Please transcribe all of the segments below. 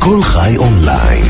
כל חי אונליין,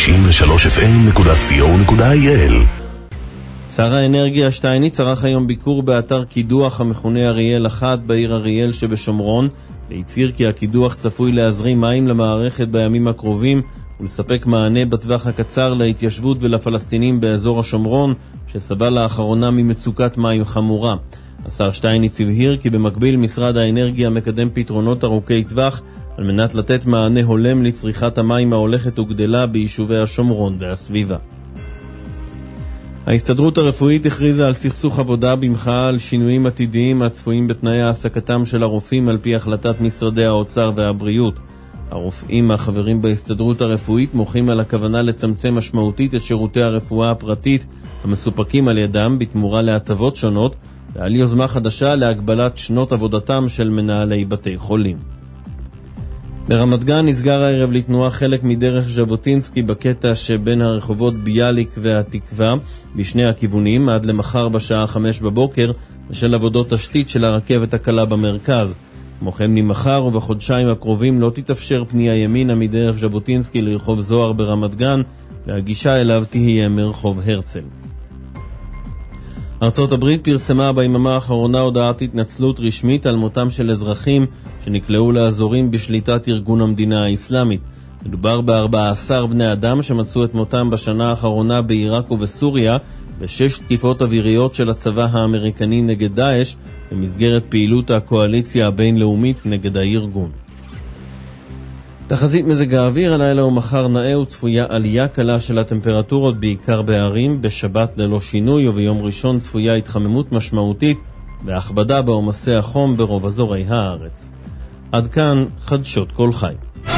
93fm.co.il. שר האנרגיה שטייניץ ערך היום ביקור באתר קידוח המכונה אריאל 1 בעיר אריאל שבשומרון, והצהיר כי הקידוח צפוי להזרים מים למערכת בימים הקרובים ולספק מענה בטווח הקצר להתיישבות ולפלסטינים באזור השומרון, שסבל לאחרונה ממצוקת מים חמורה. השר שטייניץ הבהיר כי במקביל משרד האנרגיה מקדם פתרונות ארוכי טווח על מנת לתת מענה הולם לצריכת המים ההולכת וגדלה ביישובי השומרון והסביבה. ההסתדרות הרפואית הכריזה על סכסוך עבודה במחאה על שינויים עתידיים הצפויים בתנאי העסקתם של הרופאים על פי החלטת משרדי האוצר והבריאות. הרופאים החברים בהסתדרות הרפואית מוחים על הכוונה לצמצם משמעותית את שירותי הרפואה הפרטית המסופקים על ידם בתמורה להטבות שונות, ועל יוזמה חדשה להגבלת שנות עבודתם של מנהלי בתי חולים. ברמת גן נסגר הערב לתנועה חלק מדרך ז'בוטינסקי בקטע שבין הרחובות ביאליק והתקווה בשני הכיוונים עד למחר בשעה 5 בבוקר בשל עבודות תשתית של הרכבת הקלה במרכז. כמו כן ממחר ובחודשיים הקרובים לא תתאפשר פנייה ימינה מדרך ז'בוטינסקי לרחוב זוהר ברמת גן, והגישה אליו תהיה מרחוב הרצל. ארצות הברית פרסמה ביממה האחרונה הודעת התנצלות רשמית על מותם של אזרחים שנקלעו לאזורים בשליטת ארגון המדינה האסלאמית. מדובר ב14 בני אדם שמצאו את מותם בשנה האחרונה בעיראק ובסוריה ב6 תקיפות אוויריות של הצבא האמריקני נגד דאעש במסגרת פעילות הקואליציה הבינלאומית נגד הארגון. תחזית מזג האוויר, הלילה ומחר נאה וצפויה עלייה קלה של הטמפרטורות בעיקר בערים, בשבת ללא שינוי וביום ראשון צפויה התחממות משמעותית והכבדה בעומסי החום ברוב אזורי הארץ. עד כאן חדשות כל חי.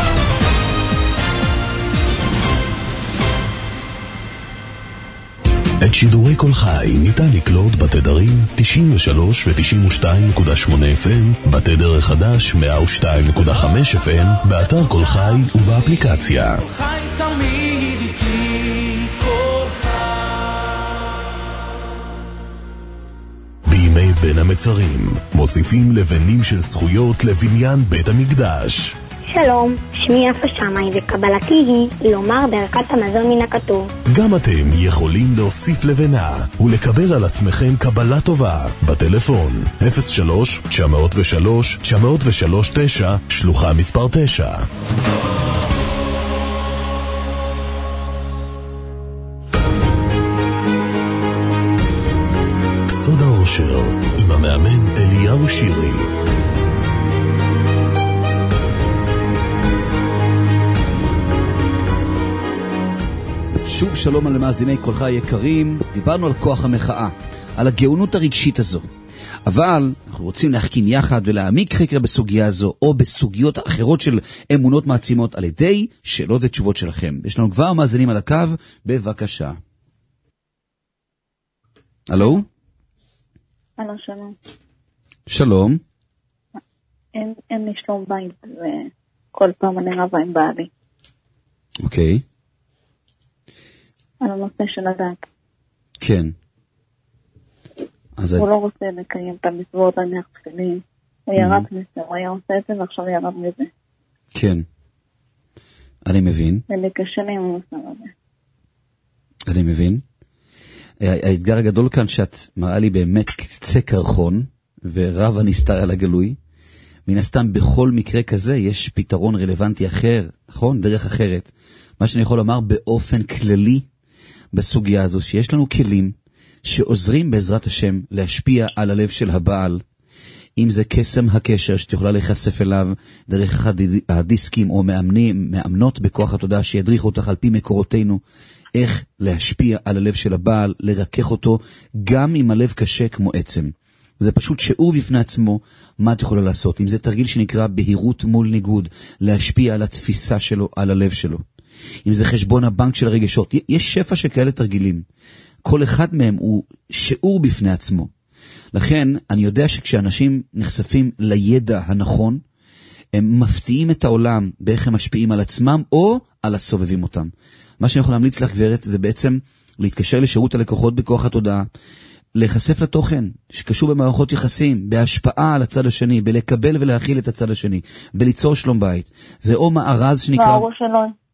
את שידורי כל חי ניתן לקלוט בתדרים 93 ו-92.8 FM, בתדר החדש 102.5 FM, באתר כל חי ובאפליקציה. כל חי תמיד איתי, כל חי. בימי בין המצרים מוסיפים לבנים של זכויות לבניין בית המקדש. שלום, שמי יפה שמי וקבלתי היא לומר ברכת המזון מן הכתוב. גם אתם יכולים להוסיף לבנה ולקבל על עצמכם קבלה טובה בטלפון 03-903-903-9 שלוחה מספר 9. סוד האושר עם המאמן אליהו שירי. שוב שלום על מאזיני כל חי יקרים. דיברנו על כוח המחאה, על הגאונות הרגשית הזו, אבל אנחנו רוצים להחכים יחד ולהעמיק חקר בסוגיה הזו או בסוגיות אחרות של אמונות מעצימות על ידי שאלות ותשובות שלכם. יש לנו כבר מאזינים על הקו, בבקשה. הלו? הלו, שלום. שלום. אין לי שלום בית וכל פעם אני רבה עם בעלי. אוקיי. על הנושא של הדת. כן. הוא לא רוצה לקיים את המצוות הנח שלי. הוא ירד מזה, הוא היה עושה את זה ועכשיו ירד מזה. כן. אני מבין. ולקשה לי עם המוסר הזה. אני מבין. האתגר הגדול כאן שאת מראה לי באמת קצה קרחון ורב הנסתר על הגלוי. מן הסתם בכל מקרה כזה יש פתרון רלוונטי אחר, נכון? דרך אחרת. מה שאני יכול לומר באופן כללי בסוגיה הזו, שיש לנו כלים שעוזרים בעזרת השם להשפיע על הלב של הבעל, אם זה קסם הקשר שתוכלה להיחשף אליו דרך הדיסקים או מאמנות בכוח התודעה שידריך אותך על פי מקורותינו, איך להשפיע על הלב של הבעל, לרכך אותו גם אם הלב קשה כמו עצם. זה פשוט שיעור בפני עצמו מה את יכולה לעשות. אם זה תרגיל שנקרא בהירות מול ניגוד, להשפיע על התפיסה שלו, על הלב שלו. אם זה חשבון הבנק של הרגשות, יש שפע שכאלה תרגילים. כל אחד מהם הוא שיעור בפני עצמו. לכן אני יודע שכשאנשים נחשפים לידע הנכון, הם מפתיעים את העולם באיך הם משפיעים על עצמם או על הסובבים אותם. מה שאני יכול להמליץ לך גברת זה בעצם להתקשר לשירות הלקוחות בכוח התודעה, להיחשף לתוכן שקשור במערכות יחסים, בהשפעה על הצד השני, בלקבל ולהכיל את הצד השני, בליצור שלום בית. זה או מארז שנקרא...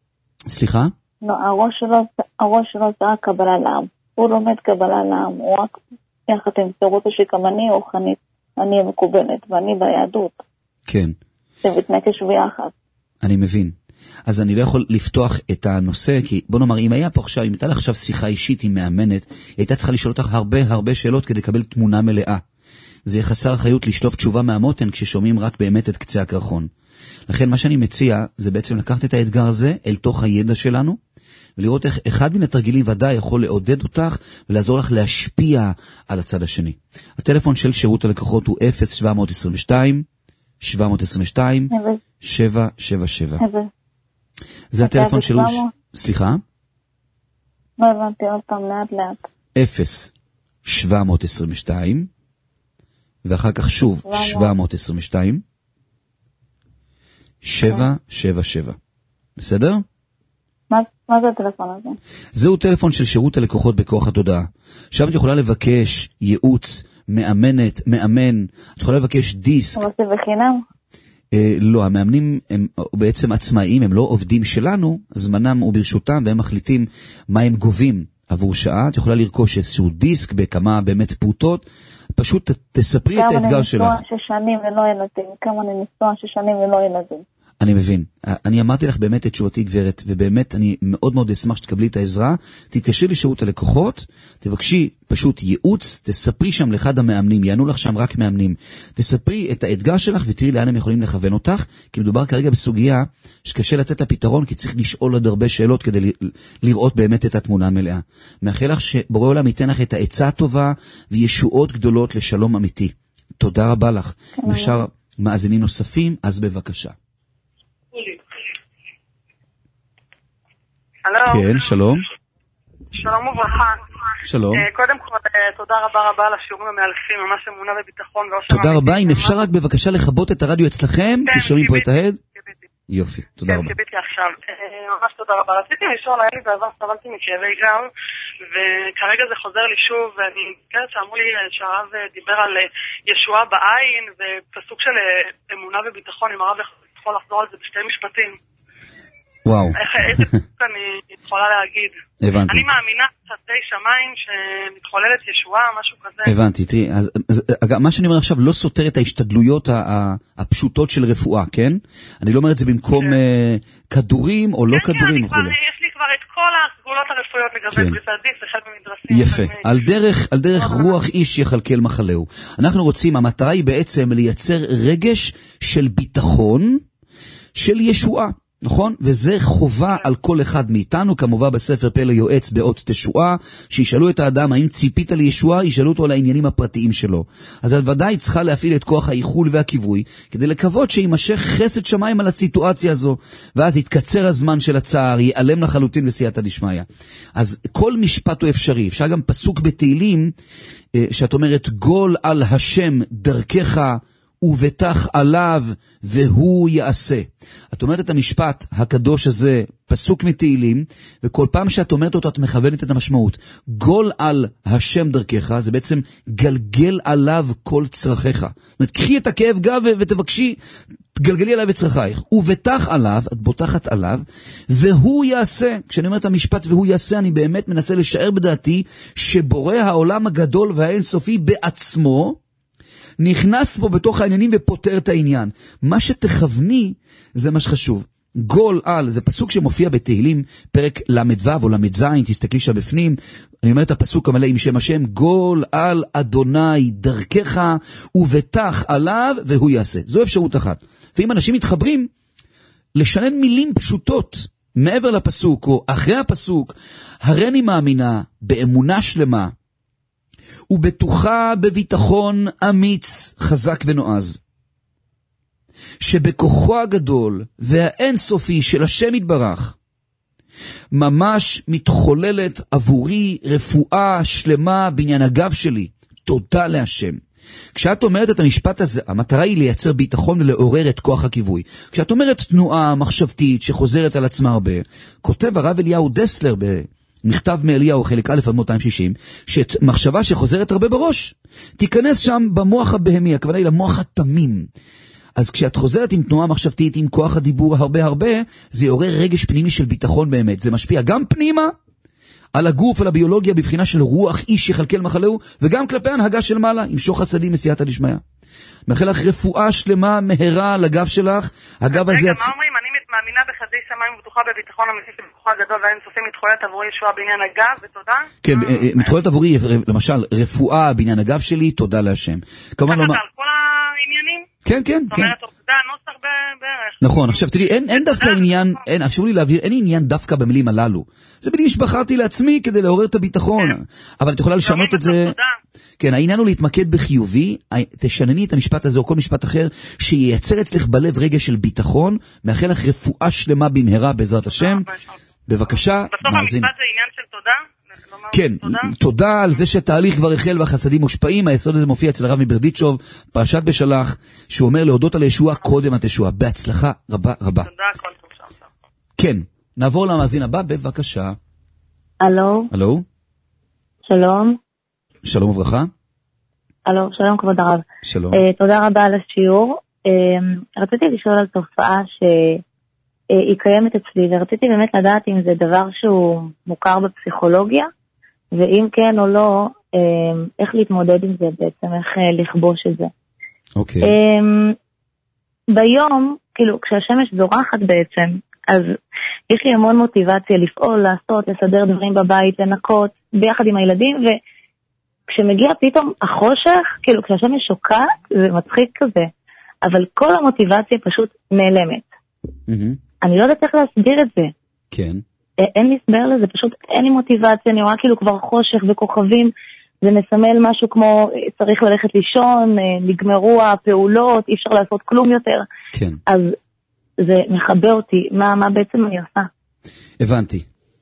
סליחה? לא, הראש שלו זה רק קבלה לעם. הוא לומד קבלה לעם, הוא רק יחד עם פירוט השיקמני או חנית, אני מקובלת, ואני ביהדות. כן. זה מתנקש ביחד. אני מבין. אז אני לא יכול לפתוח את הנושא, כי בוא נאמר, אם היה פה עכשיו, אם הייתה לך עכשיו שיחה אישית עם מאמנת, היא הייתה צריכה לשאול אותך הרבה שאלות כדי לקבל תמונה מלאה. זה חסר אחריות לשלוף תשובה מהמותן כששומעים רק באמת את קצה הקרחון. לכן מה שאני מציע זה בעצם לקחת את האתגר הזה אל תוך הידע שלנו, ולראות איך אחד מן התרגילים ודאי יכול לעודד אותך ולעזור לך להשפיע על הצד השני. הטלפון של שירות הלקוחות הוא 0-722-777. זה הטלפון שלו. סליחה? לא הבנתי עוד פעם לאט. 0-722 ואחר כך שוב 722 777. בסדר? מה זה הטלפון הזה? זהו טלפון של שירות הלקוחות בכוח התודעה. שם את יכולה לבקש ייעוץ, מאמן, את יכולה לבקש דיסק. אבל זה בחינם? לא, המאמנים הם בעצם עצמאיים, הם לא עובדים שלנו, זמנם הוא ברשותם והם מחליטים מה הם גובים עבור שעה. את יכולה לרכוש איזשהו דיסק בכמה באמת פרוטות, פשוט תספרי את האתגר שלך. כמה אני נשואה 6 שנים ולא ילדים, כמה אני נשואה 6 שנים ולא ילדים. אני מבין. אני אמרתי לך באמת את תשובתי גברת, ובאמת אני מאוד מאוד אשמח שתקבלי את העזרה. תתקשרי לשירות הלקוחות, תבקשי פשוט ייעוץ, תספרי שם לאחד המאמנים, יענו לך שם רק מאמנים. תספרי את האתגר שלך ותראי לאן הם יכולים לכוון אותך, כי מדובר כרגע בסוגיה שקשה לתת הפתרון, כי צריך לשאול עוד הרבה שאלות כדי לראות באמת את התמונה המלאה. מאחל לך שבורא עולם ייתן לך את העצה הטובה וישועות גדולות לשלום אמיתי. תודה רבה לך. אפשר מאזינים נוספים, אז בבקשה. הלו. כן, שלום. שלום וברכה. שלום. קודם כל, תודה רבה על השיעורים המאלפים, ממש אמונה וביטחון. תודה רבה, אם אפשר רק בבקשה לכבות את הרדיו אצלכם, כי שומעים פה את ההד. יופי, תודה רבה. קיביתי עכשיו, ממש תודה רבה. רציתי לשאול, היה לי בעבר סבלתי מכאבי גב, וכרגע זה חוזר לי שוב, ואני נזכרת שאמרו לי שהרב דיבר על ישועה בעין, ופסוק של אמונה וביטחון, אם הרב יכול לחזור על זה בשתי משפטים. וואו. איזה פסוק אני יכולה להגיד? הבנתי. אני מאמינה חסדי שמיים שמתחוללת ישועה, משהו כזה. הבנתי, תראי, אז מה שאני אומר עכשיו לא סותר את ההשתדלויות הפשוטות של רפואה, כן? אני לא אומר את זה במקום כדורים או לא כדורים וכו'. יש לי כבר את כל הסגולות הרפואיות לגבי פריסת דיסק, אחד במדרסים. יפה, על דרך רוח איש יחלקל מחלהו. אנחנו רוצים, המטרה היא בעצם לייצר רגש של ביטחון, של ישועה. נכון? וזה חובה על כל אחד מאיתנו, כמובן בספר פלא יועץ באות תשועה, שישאלו את האדם האם ציפית לישועה, ישאלו אותו על העניינים הפרטיים שלו. אז על ודאי צריכה להפעיל את כוח האיחול והכיווי, כדי לקוות שימשך חסד שמיים על הסיטואציה הזו, ואז יתקצר הזמן של הצער, ייעלם לחלוטין בסייעתא דשמיא. אז כל משפט הוא אפשרי. אפשר גם פסוק בתהילים, שאת אומרת, גול על השם דרכך, ובטח עליו והוא יעשה. את אומרת את המשפט הקדוש הזה, פסוק מתהילים, וכל פעם שאת אומרת אותו את מכוונת את המשמעות. גול על השם דרכך, זה בעצם גלגל עליו כל צרכיך. זאת אומרת, קחי את הכאב גב ותבקשי, תגלגלי עליו את צרכייך. ובטח עליו, את בוטחת עליו, והוא יעשה. כשאני אומר את המשפט והוא יעשה, אני באמת מנסה לשער בדעתי, שבורא העולם הגדול והאינסופי בעצמו, נכנס פה בתוך העניינים ופותר את העניין. מה שתכווני זה מה שחשוב. גול על, זה פסוק שמופיע בתהילים, פרק למ"ו או למ"ז, תסתכלי שם בפנים, אני אומר את הפסוק המלא עם שם השם, גול על אדוני דרכך ובטח עליו והוא יעשה. זו אפשרות אחת. ואם אנשים מתחברים, לשנן מילים פשוטות מעבר לפסוק או אחרי הפסוק, הריני מאמינה באמונה שלמה, ובטוחה בביטחון אמיץ, חזק ונועז, שבכוחו הגדול והאינסופי של השם יתברך, ממש מתחוללת עבורי רפואה שלמה בעניין הגב שלי. תודה להשם. כשאת אומרת את המשפט הזה, המטרה היא לייצר ביטחון ולעורר את כוח הכיווי. כשאת אומרת תנועה מחשבתית שחוזרת על עצמה הרבה, כותב הרב אליהו דסלר מכתב מאליהו חלק א' עד 260, שאת מחשבה שחוזרת הרבה בראש, תיכנס שם במוח הבהמי, הכוונה היא למוח התמים. אז כשאת חוזרת עם תנועה מחשבתית, עם כוח הדיבור הרבה, זה יעורר רגש פנימי של ביטחון באמת. זה משפיע גם פנימה, על הגוף, על הביולוגיה, בבחינה של רוח איש יחלקל מחלהו, וגם כלפי הנהגה של מעלה, עם שוך חסדים מסייעתא דשמיא. מאחל לך רפואה שלמה, מהרה לגב שלך. הגב הזה... רגע, מה אומרים? אני מאמינה בחסדי שמיים ובטוחה בביטחון אמיתי שבכוחה גדול והאין סופי מתחוללת עבורי ישועה בעניין הגב, ותודה. כן, מתחולת עבורי, למשל, רפואה בעניין הגב שלי, תודה להשם. כמובן לא... על כל העניינים? כן. זאת אומרת, עובדה, נוסח בערך. נכון, עכשיו תראי, אין דווקא עניין, חשוב לי להבהיר, אין עניין דווקא במילים הללו. זה מילים שבחרתי לעצמי כדי לעורר את הביטחון. אבל את יכולה לשנות את זה... כן, העניין הוא להתמקד בחיובי, תשנני את המשפט הזה או כל משפט אחר, שייצר אצלך בלב רגע של ביטחון, מאחל לך רפואה שלמה במהרה בעזרת השם. בבקשה, בסוף המשפט זה עניין של תודה? כן, תודה על זה שהתהליך כבר החל והחסדים מושפעים. היסוד הזה מופיע אצל הרב מברדיצ'וב, פרשת בשלח, שהוא אומר להודות על הישועה קודם התשועה. בהצלחה רבה. תודה, כל טוב שם. כן, נעבור למאזין הבא, בבקשה. הלו? שלום. שלום וברכה. הלו, שלום כבוד הרב. שלום. תודה רבה על השיעור. רציתי לשאול על תופעה שהיא קיימת אצלי, ורציתי באמת לדעת אם זה דבר שהוא מוכר בפסיכולוגיה, ואם כן או לא, איך להתמודד עם זה בעצם, איך לכבוש את זה. אוקיי. ביום, כאילו, כשהשמש זורחת בעצם, אז יש לי המון מוטיבציה לפעול, לעשות, לסדר דברים בבית, לנקות, ביחד עם הילדים, וכשמגיע פתאום החושך, כאילו, כשהשמש שוקעת, זה מצחיק כזה, אבל כל המוטיבציה פשוט נעלמת. אני לא יודעת איך להסביר את זה. כן. אין לי הסבר לזה, פשוט אין לי מוטיבציה, אני רואה כאילו כבר חושך וכוכבים, זה מסמל משהו כמו צריך ללכת לישון, נגמרו הפעולות, אי אפשר לעשות כלום יותר. כן. אז זה מחבא אותי, מה בעצם אני עושה? הבנתי.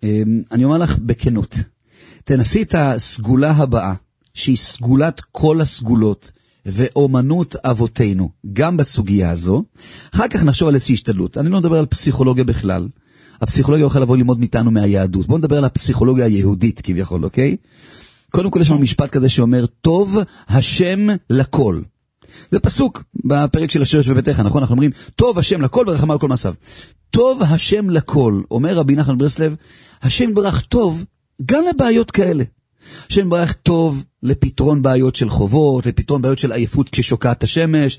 אני אומר לך בכנות, תנסי את הסגולה הבאה, שהיא סגולת כל הסגולות, ואומנות אבותינו, גם בסוגיה הזו. אחר כך נחשוב על איזושהי השתדלות. אני לא מדבר על פסיכולוגיה בכלל. הפסיכולוגיה יכולה לבוא ללמוד מאיתנו מהיהדות. בואו נדבר על הפסיכולוגיה היהודית כביכול, אוקיי? קודם כל יש לנו משפט כזה שאומר, טוב השם לכל. זה פסוק בפרק של השרש וביתך, נכון? אנחנו אומרים, טוב השם לכל ורחמה על כל מעשיו. טוב השם לכל, אומר רבי נחמן ברסלב, השם ברך טוב גם לבעיות כאלה. השם ברך טוב לפתרון בעיות של חובות, לפתרון בעיות של עייפות כששוקעת השמש,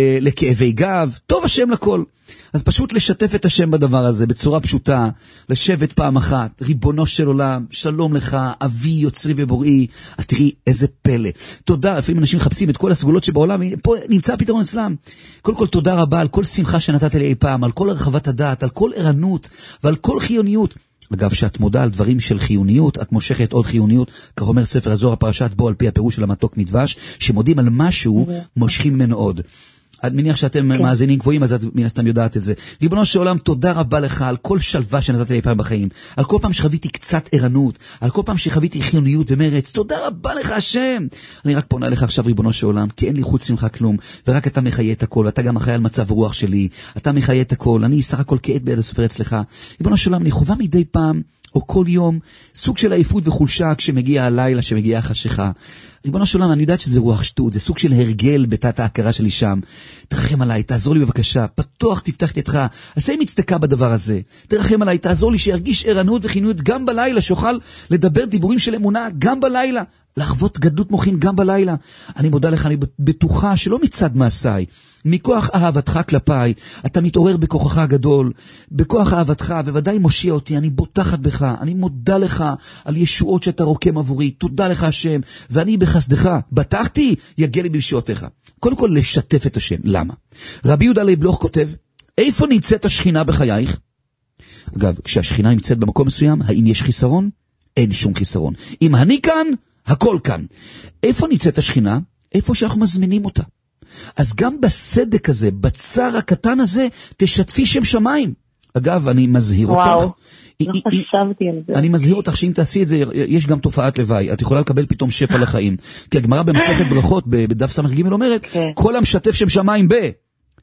לכאבי גב, טוב השם לכל. אז פשוט לשתף את השם בדבר הזה בצורה פשוטה, לשבת פעם אחת, ריבונו של עולם, שלום לך, אבי יוצרי ובוראי, תראי איזה פלא. תודה, לפעמים אנשים מחפשים את כל הסגולות שבעולם, פה נמצא פתרון אצלם. קודם כל תודה רבה על כל שמחה שנתת לי אי פעם, על כל הרחבת הדעת, על כל ערנות ועל כל חיוניות. אגב, שאת מודע על דברים של חיוניות, את מושכת עוד חיוניות, כך אומר ספר הזוהר פרשת בו על פי הפירוש של המתוק מדבש, שמודים על משהו, מושכים ממנו עוד. אני מניח שאתם מאזינים גבוהים, אז את מן הסתם יודעת את זה. ריבונו של עולם, תודה רבה לך על כל שלווה שנתת לי פעם בחיים, על כל פעם שחוויתי קצת ערנות, על כל פעם שחוויתי חיוניות ומרץ, תודה רבה לך השם. אני רק פונה לך עכשיו ריבונו של עולם, כי אין לי חוץ ממך כלום, ורק אתה מחיה את הכל, אתה גם אחראי על מצב הרוח שלי, אתה מחיה את הכל, אני סך הכל כעת ביד הסופר אצלך. ריבונו של עולם, אני חובה מדי פעם, או כל יום, סוג של עייפות וחולשה כשמגיע הלילה, כשמגיע החשיכה. ריבונו של עולם, אני יודעת שזה רוח שטות, זה סוג של הרגל בתת ההכרה שלי שם. תרחם עליי, תעזור לי בבקשה, פתוח תפתח ידך, עשה עם מצדקה בדבר הזה. תרחם עליי, תעזור לי שירגיש ערנות וחיוניות גם בלילה, שאוכל לדבר דיבורים של אמונה גם בלילה, לחוות גדלות מוחין גם בלילה. אני מודה לך, אני בטוחה שלא מצד מעשיי, מכוח אהבתך כלפיי, אתה מתעורר בכוחך הגדול, בכוח אהבתך, וודאי מושיע אותי, אני בוטחת בך, אני מודה לך על ישועות שאתה רוקם עבורי, תודה לך השם, ואני בחסדך, בטחתי, יגיע לי בישועותיך. קודם כל, לשתף את השם. למה? רבי יהודה לייב בלוך כותב, איפה נמצאת השכינה בחייך? אגב, כשהשכינה נמצאת במקום מסוים, האם יש חיסרון? אין שום חיסרון. אם אני כאן, הכל כאן. איפה נמצאת השכינה? איפה שאנחנו מזמינים אותה. אז גם בסדק הזה, בצר הקטן הזה, תשתפי שם שמיים. אגב, אני מזהיר אותך. וואו, לא חשבתי על זה. אני מזהיר אותך שאם תעשי את זה, יש גם תופעת לוואי. את יכולה לקבל פתאום שפע לחיים. כי הגמרא במסכת ברכות, בדף סמ"ג אומרת, כל המשתף שם שמיים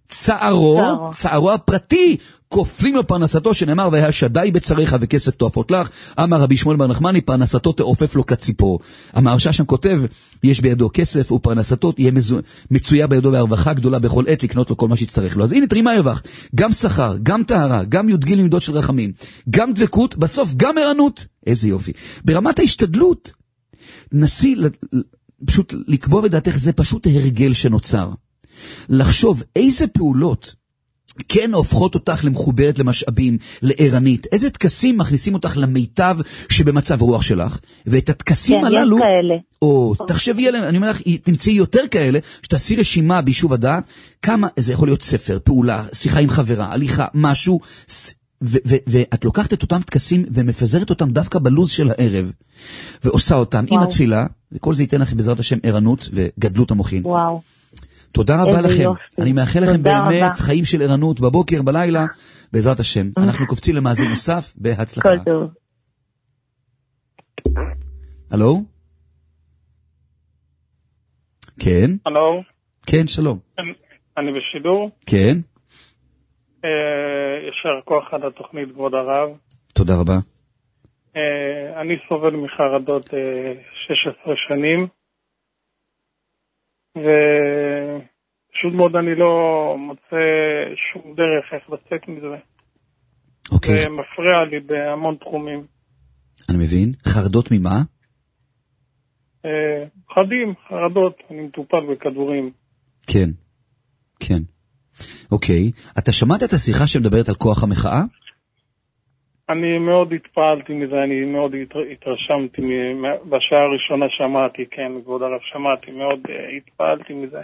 צערו הפרטי, כופלים לו פרנסתו, שנאמר, והיה שדי בצריך וכסף תועפות לך. אמר רבי שמואל בר נחמני, פרנסתו תעופף לו כציפור. המהרש"א שם כותב, יש בידו כסף ופרנסתו תהיה מצויה בידו בהרווחה גדולה בכל עת לקנות לו כל מה שיצטרך לו. אז הנה, תראי מה הרווחת, גם שכר, גם טהרה, גם יודגיל למידות של רחמים, גם דבקות, בסוף גם ערנות. איזה יופי. ברמת ההשתדלות, נסי פשוט לקבוע בדעתך, זה פשוט הרגל שנוצר. לחשוב איזה פעולות כן הופכות אותך למחוברת למשאבים, לערנית, איזה תקסים מכניסים אותך למיטב שבמצב רוח שלך, ואת התקסים הללו, או תחשבי עליהם, אני אומר לך, תמצאי יותר כאלה, שתעשי רשימה ביישוב הדעת, כמה, זה יכול להיות ספר, פעולה, שיחה עם חברה, הליכה, משהו, ואת לוקחת את אותם תקסים ומפזרת אותם דווקא בלוז של הערב, ועושה אותם עם התפילה, וכל זה ייתן לכם בעזרת השם ערנות וגדלות המוחין. וואו. תודה רבה לכם, אני מאחל לכם באמת חיים של ערנות בבוקר, בלילה, בעזרת השם. אנחנו קופצים למאזין נוסף, בהצלחה. כל טוב. הלו? כן? הלו? כן, שלום. אני בשידור? כן. ישר כוח על התוכנית, כבוד הרב. תודה רבה. אני סובל מחרדות 16 שנים. ופשוט מאוד אני לא מוצא שום דרך איך לצאת מזה. אוקיי. זה מפריע לי בהמון תחומים. אני מבין. חרדות ממה? חרדות, אני מטופל בכדורים. כן, כן. אוקיי. אתה שמעת את השיחה שמדברת על כוח המחאה? אני מאוד התפעלתי מזה, אני מאוד התרשמתי, בשעה הראשונה שמעתי, כן, כבוד הרב, שמעתי, מאוד התפעלתי מזה.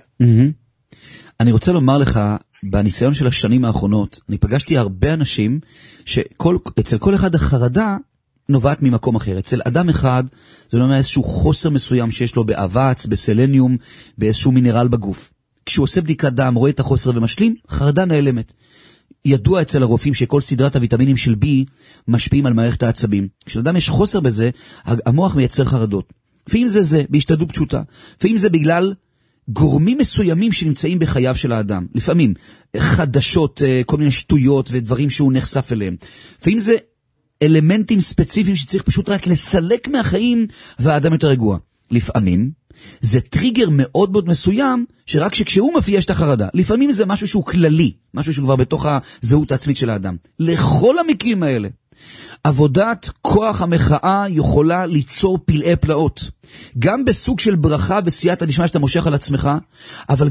אני רוצה לומר לך, בניסיון של השנים האחרונות, אני פגשתי הרבה אנשים, שאצל כל אחד החרדה נובעת ממקום אחר. אצל אדם אחד, זה לא אומר איזשהו חוסר מסוים שיש לו באבץ, בסלניום, באיזשהו מינרל בגוף. כשהוא עושה בדיקת דם, רואה את החוסר ומשלים, חרדה נעלמת. ידוע אצל הרופאים שכל סדרת הוויטמינים של B משפיעים על מערכת העצבים. כשלאדם יש חוסר בזה, המוח מייצר חרדות. לפעמים זה בהשתדלות פשוטה. לפעמים זה בגלל גורמים מסוימים שנמצאים בחייו של האדם. לפעמים חדשות, כל מיני שטויות ודברים שהוא נחשף אליהם. לפעמים זה אלמנטים ספציפיים שצריך פשוט רק לסלק מהחיים והאדם יותר רגוע. לפעמים זה טריגר מאוד מאוד מסוים, שרק שכשהוא מפיע יש את החרדה. לפעמים זה משהו שהוא כללי, משהו שהוא כבר בתוך הזהות העצמית של האדם. לכל המקרים האלה, עבודת כוח המחאה יכולה ליצור פלאי פלאות. גם בסוג של ברכה וסייעתא דשמיא שאתה מושך על עצמך, אבל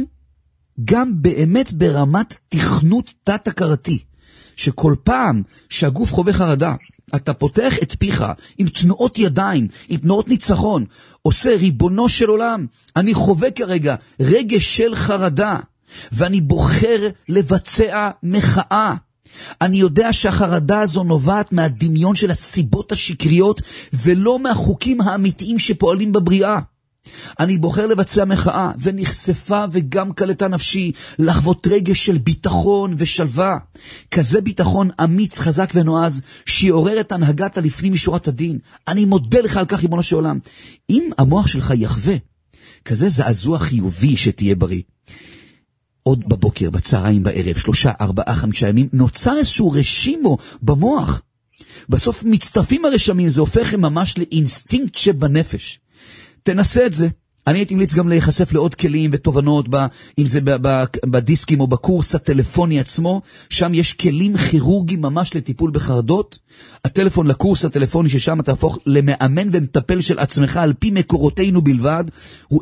גם באמת ברמת תכנות תת-הכרתי, שכל פעם שהגוף חווה חרדה, אתה פותח את פיך עם תנועות ידיים, עם תנועות ניצחון, עושה ריבונו של עולם, אני חווה כרגע רגש של חרדה, ואני בוחר לבצע מחאה. אני יודע שהחרדה הזו נובעת מהדמיון של הסיבות השקריות, ולא מהחוקים האמיתיים שפועלים בבריאה. אני בוחר לבצע מחאה, ונחשפה וגם קלטה נפשי, לחוות רגש של ביטחון ושלווה. כזה ביטחון אמיץ, חזק ונועז, שיעורר את הנהגת לפנים משורת הדין. אני מודה לך על כך, ריבונו של עולם. אם המוח שלך יחווה, כזה זעזוע חיובי שתהיה בריא. עוד בבוקר, בצהריים, בערב, 3, 4, 5 ימים, נוצר איזשהו רשימו במוח. בסוף מצטרפים הרשמים, זה הופך ממש לאינסטינקט שבנפש. תנסה את זה. אני הייתי ממליץ גם להיחשף לעוד כלים ותובנות, אם זה בדיסקים או בקורס הטלפוני עצמו, שם יש כלים כירורגיים ממש לטיפול בחרדות. הטלפון לקורס הטלפוני ששם אתה הפוך למאמן ומטפל של עצמך על פי מקורותינו בלבד, הוא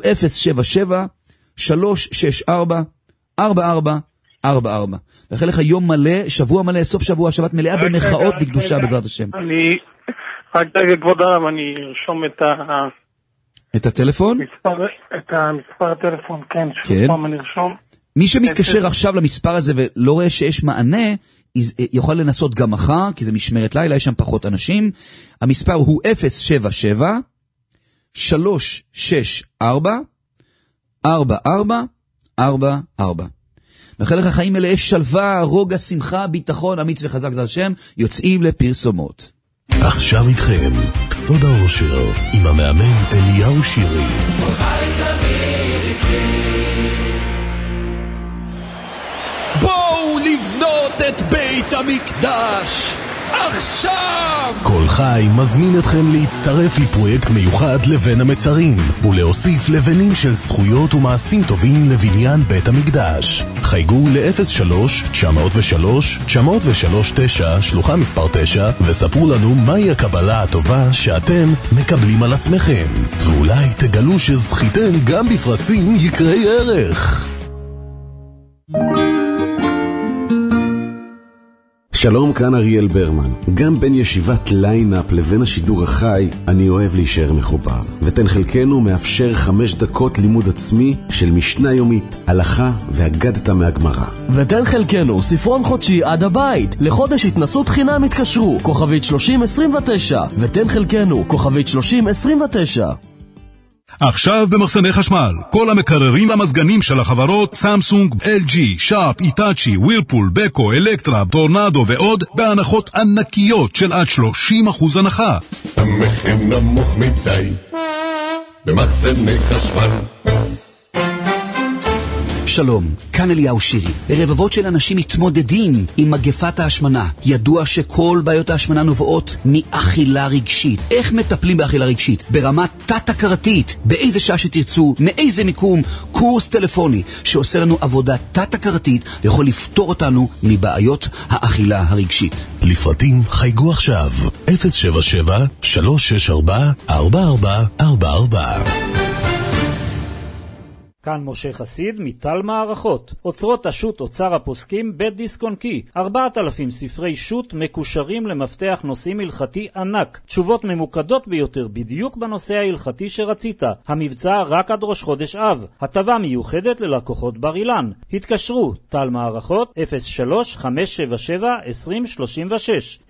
077-364-4444. ואחרי לך יום מלא, שבוע מלא, סוף שבוע, שבת מלאה במחאות לקדושה בעזרת השם. אני, רק רגע כבוד הרב, אני ארשום את הטלפון? את המספר הטלפון, כן. כן. פעם אני ארשום. מי שמתקשר עכשיו למספר הזה ולא רואה שיש מענה, יכול לנסות גם מחר, כי זה משמרת לילה, יש שם פחות אנשים. המספר הוא 077-364-4444. מאחל לך חיים מלאי שלווה, רוגע, שמחה, ביטחון, אמיץ וחזק זה השם, יוצאים לפרסומות. עכשיו איתכם, סוד האושר, עם המאמן אליהו שירי. בית המקדש עכשיו! כל חי מזמין אתכם להצטרף לפרויקט מיוחד לבן המצרים ולהוסיף לבנים של זכויות ומעשים טובים לבניין בית המקדש. חייגו ל-03-903-903-9 שלוחה מספר 9 וספרו לנו מהי הקבלה הטובה שאתם מקבלים על עצמכם, ואולי תגלו שזכיתם גם בפרסים יקרי ערך. שלום, כאן אריאל ברמן. גם בין ישיבת ליינאפ לבין השידור החי, אני אוהב להישאר מחובר. ותן חלקנו מאפשר 5 דקות לימוד עצמי של משנה יומית, הלכה והגדת מהגמרא. ותן חלקנו ספרון חודשי עד הבית. לחודש התנסות חינם התקשרו, כוכבית 3029. ותן חלקנו, כוכבית 3029. עכשיו במחסני חשמל, כל המקררים והמזגנים של החברות סמסונג, LG, שרפ, איטאצ'י, ווירפול, בקו, אלקטרה, טורנדו ועוד בהנחות ענקיות של עד 30% הנחה. המחיר נמוך מדי במחסני חשמל. שלום, כאן אליהו שירי. רבבות של אנשים מתמודדים עם מגפת ההשמנה. ידוע שכל בעיות ההשמנה נובעות מאכילה רגשית. איך מטפלים באכילה רגשית? ברמה תת-הכרתית. באיזה שעה שתרצו, מאיזה מיקום, קורס טלפוני שעושה לנו עבודה תת-הכרתית ויכול לפתור אותנו מבעיות האכילה הרגשית. לפרטים חייגו עכשיו 077-364-4444. כאן משה חסיד מטל מערכות. אוצרות השוט אוצר הפוסקים בית דיסקונקי. 4,000 ספרי שוט מקושרים למפתח נושאים הלכתי ענק. תשובות ממוקדות ביותר בדיוק בנושא ההלכתי שרצית. המבצע רק עד ראש חודש אב. הטבה מיוחדת ללקוחות בר אילן. התקשרו, טל מערכות 03-577-2036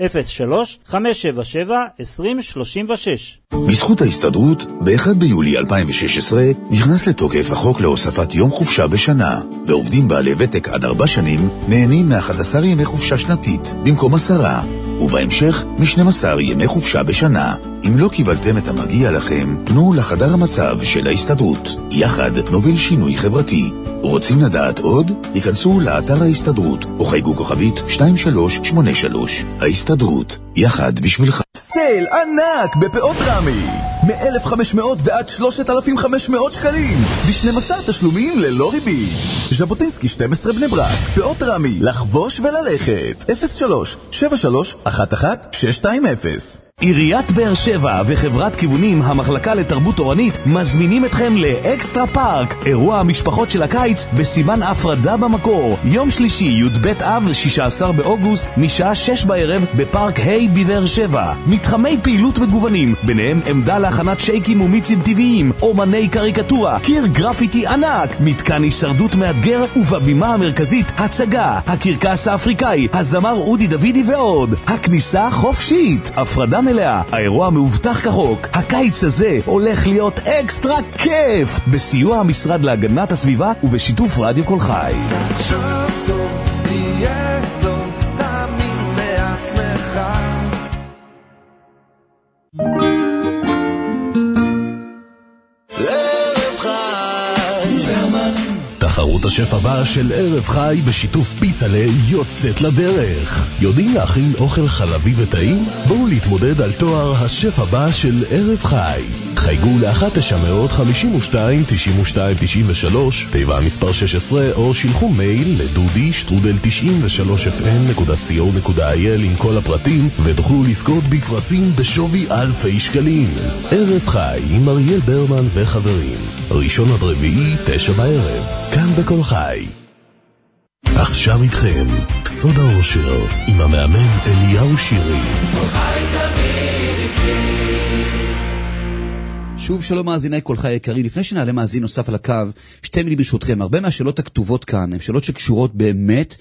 03-577-2036. בזכות ההסתדרות, ב-1 ביולי 2016 נכנס לתוקף החוק להוספת יום חופשה בשנה, ועובדים בעלי ותק עד 4 שנים נהנים מ-11 ימי חופשה שנתית במקום 10, ובהמשך מ-12 ימי חופשה בשנה. אם לא קיבלתם את המגיע לכם, פנו לחדר המצב של ההסתדרות. יחד נוביל שינוי חברתי. רוצים לדעת עוד? ייכנסו לאתר ההסתדרות או חייגו כוכבית 2383. ההסתדרות, יחד בשבילך. סייל ענק בפאות רמי, מ-1,500 ועד 3,500 שקלים ב-12 תשלומים ללא ריבית. ז'בוטינסקי 12 בני ברק, פאות רמי, לחבוש וללכת. 03-7311-620. עיריית באר שבע וחברת כיוונים המחלקה לתרבות תורנית מזמינים אתכם לאקסטרה פארק, אירוע המשפחות של הקיץ בסימן הפרדה במקור. יום שלישי י"ב אב 16 באוגוסט משעה 6 בערב בפארק היי בבאר שבע. מתחמי פעילות מגוונים, ביניהם עמדה להכנת שייקים ומיצים טבעיים, אומני קריקטורה, קיר גרפיטי ענק, מתקן הישרדות מאתגר, ובבימה המרכזית הצגה, הקרקס האפריקאי, הזמר אודי דוידי ועוד. הכניסה חופשית, הפרדה מלאה, האירוע מאובטח כחוק. הקיץ הזה הולך להיות אקסטרה כיף, בסיוע המשרד להגנת הסביבה ובשיתוף רדיו כל חי. תחשוב טוב, תהיה טוב, תאמין לעצמך. ערב חי, תחרות השף הבא של ערב חי בשיתוף פיצלה יוצאת לדרך. יודעים להכין אוכל חלבי וטעים? בואו להתמודד על תואר השף הבא של ערב חי. חייגו ל-1-952-92-93 תיבה מספר 16 או שילחו מייל לדודי@93fm.co.il עם כל הפרטים ותוכלו לזכות בפרסים בשווי אלפי שקלים. ערב חי עם אריאל ברמן וחברים, ראשון עד רביעי 9 בערב, כאן בכל חי. עכשיו איתכם סוד האושר עם המאמן אליהו שירי. שוב שלום מאזיני כל חי יקרים, לפני שנעלה מאזין נוסף על הקו, 2 מילים ברשותכם. הרבה מהשאלות הכתובות כאן הן שאלות שקשורות באמת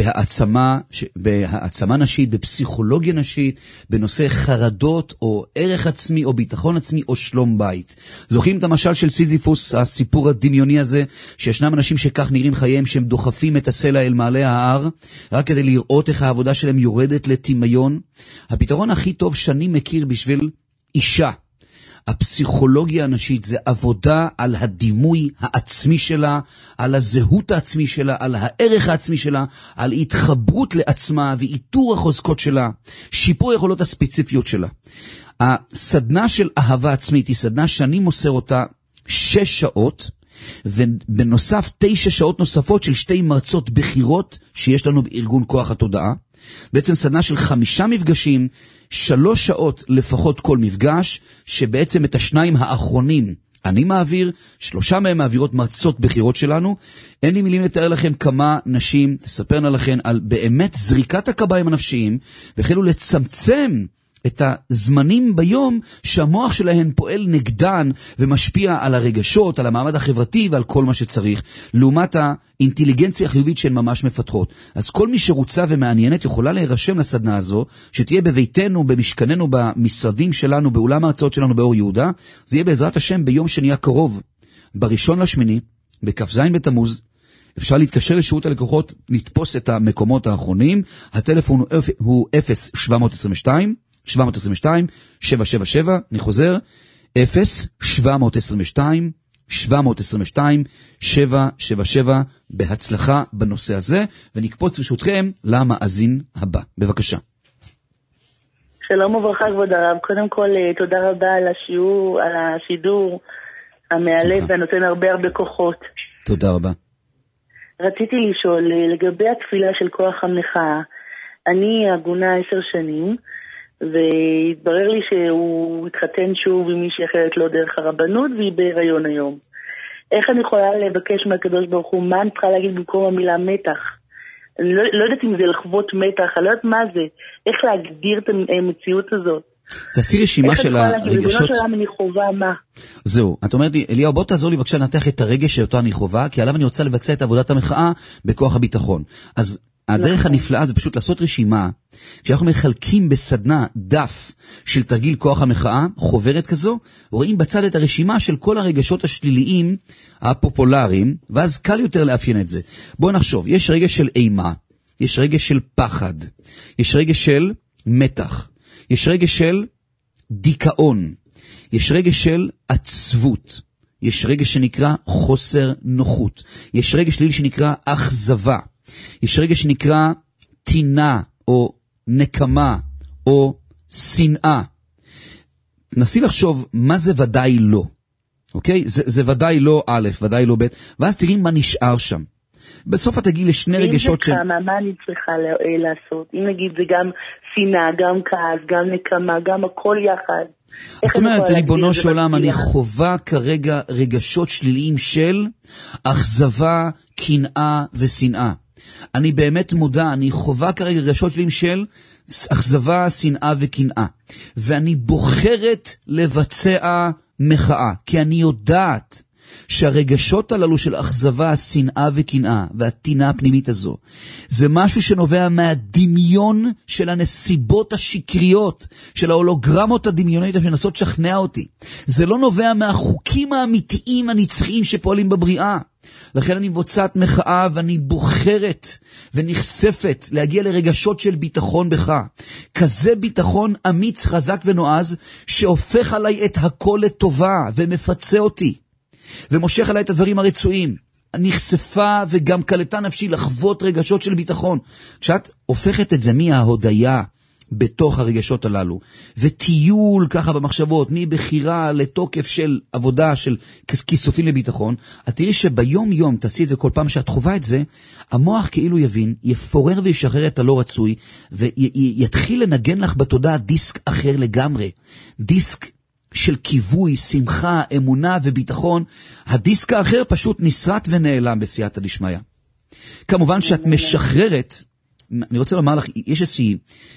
בהעצמה נשית, בפסיכולוגיה נשית, בנושא חרדות או ערך עצמי או ביטחון עצמי או שלום בית. זוכרים את המשל של סיזיפוס, הסיפור הדמיוני הזה, שישנם אנשים שכך נראים חייהם, שהם דוחפים את הסלע אל מעלה ההר, רק כדי לראות איך העבודה שלהם יורדת לטמיון? הפתרון הכי טוב שאני מכיר בשביל אישה הפסיכולוגיה הנשית זה עבודה על הדימוי העצמי שלה, על הזהות העצמי שלה, על הערך העצמי שלה, על התחברות לעצמה ואיתור החוזקות שלה, שיפור היכולות הספציפיות שלה. הסדנה של אהבה עצמית היא סדנה שאני מוסר אותה 6 שעות, ובנוסף 9 שעות נוספות של 2 מרצות בחירות שיש לנו בארגון כוח התודעה. בעצם סדנה של 5 מפגשים, 3 שעות לפחות כל מפגש, שבעצם את 2 האחרונים אני מעביר, 3 מהם מעבירות מרצות בחירות שלנו. אין לי מילים לתאר לכם כמה נשים תספרנה לכן על באמת זריקת הקביים הנפשיים, והחלו לצמצם את הזמנים ביום שהמוח שלהן פועל נגדן ומשפיע על הרגשות, על המעמד החברתי ועל כל מה שצריך, לעומת האינטליגנציה החיובית שהן ממש מפתחות. אז כל מי שרוצה ומעניינת יכולה להירשם לסדנה הזו, שתהיה בביתנו, במשכננו, במשרדים שלנו, באולם ההרצאות שלנו באור יהודה. זה יהיה בעזרת השם ביום שני הקרוב, ב1/8, בכ"ז בתמוז. אפשר להתקשר לשירות הלקוחות, לתפוס את המקומות האחרונים. הטלפון הוא 0722 722 777, אני חוזר, 0722 722 777, בהצלחה בנושא הזה, ונקפוץ ברשותכם למאזין הבא. בבקשה. שלום וברכה כבוד הרב, קודם כל תודה רבה על השיעור, על השידור המעלב והנותן הרבה כוחות. תודה רבה. רציתי לשאול לגבי התפילה של כוח המחאה. אני עגונה 10 שנים, והתברר לי שהוא התחתן שוב עם מישהי אחרת לא דרך הרבנות, והיא בהיריון היום. איך אני יכולה לבקש מהקדוש ברוך הוא, מה אני צריכה להגיד במקום המילה מתח? אני לא יודעת אם זה לחוות מתח, אני לא יודעת מה זה, איך להגדיר את המציאות הזאת. תעשי רשימה של הרגשות. אני חובה מה? זהו, את אומרת לי, אליהו, בוא תעזור לי בבקשה לנתח את הרגש שאותו אני חובה, כי עליו אני רוצה לבצע את עבודת המחאה בכוח הביטחון. אז הדרך הנפלאה זה פשוט לעשות רשימה, כשאנחנו מחלקים בסדנה דף של תרגיל כוח המחאה, חוברת כזו, רואים בצד את הרשימה של כל הרגשות השליליים הפופולריים, ואז קל יותר לאפיין את זה. בואו נחשוב, יש רגש של אימה, יש רגש של פחד, יש רגש של מתח, יש רגש של דיכאון, יש רגש של עצבות, יש רגש שנקרא חוסר נוחות, יש רגש שלילי שנקרא אכזבה, יש רגש שנקרא טינה או נקמה או שנאה. תנסי לחשוב מה זה ודאי לא, אוקיי? זה ודאי לא א', ודאי לא ב', ואז תראי מה נשאר שם. בסוף את תגיעי לשני רגשות של... אם זה כמה, מה אני צריכה לעשות? אם נגיד זה גם שנאה, גם כעס, גם נקמה, גם הכל יחד. זאת אומרת, ריבונו של עולם, אני חובה כרגע רגשות שליליים של אכזבה, קנאה ושנאה. אני באמת מודע, אני חובה כרגע רגשות שליליים של אכזבה, שנאה וקנאה. ואני בוחרת לבצע מחאה, כי אני יודעת שהרגשות הללו של אכזבה, שנאה וקנאה והטינה הפנימית הזו, זה משהו שנובע מהדמיון של הנסיבות השקריות, של ההולוגרמות הדמיוניות שמנסות לשכנע אותי. זה לא נובע מהחוקים האמיתיים הנצחיים שפועלים בבריאה. לכן אני מבוצעת מחאה ואני בוחרת ונחשפת להגיע לרגשות של ביטחון בך. כזה ביטחון אמיץ, חזק ונועז, שהופך עליי את הכל לטובה ומפצה אותי. ומושך עליי את הדברים הרצויים. נחשפה וגם קלטה נפשי לחוות רגשות של ביטחון. כשאת הופכת את זה מההודיה בתוך הרגשות הללו, וטיול ככה במחשבות, מבחירה לתוקף של עבודה של כיסופים לביטחון, את תראי שביום יום תעשי את זה כל פעם שאת חובה את זה, המוח כאילו יבין, יפורר וישחרר את הלא רצוי, ויתחיל לנגן לך בתודעה דיסק אחר לגמרי. דיסק של כיווי, שמחה, אמונה וביטחון. הדיסק האחר פשוט נשרט ונעלם בסייעתא דשמיא. כמובן שאת משחררת, אני רוצה לומר לך, יש איזושהי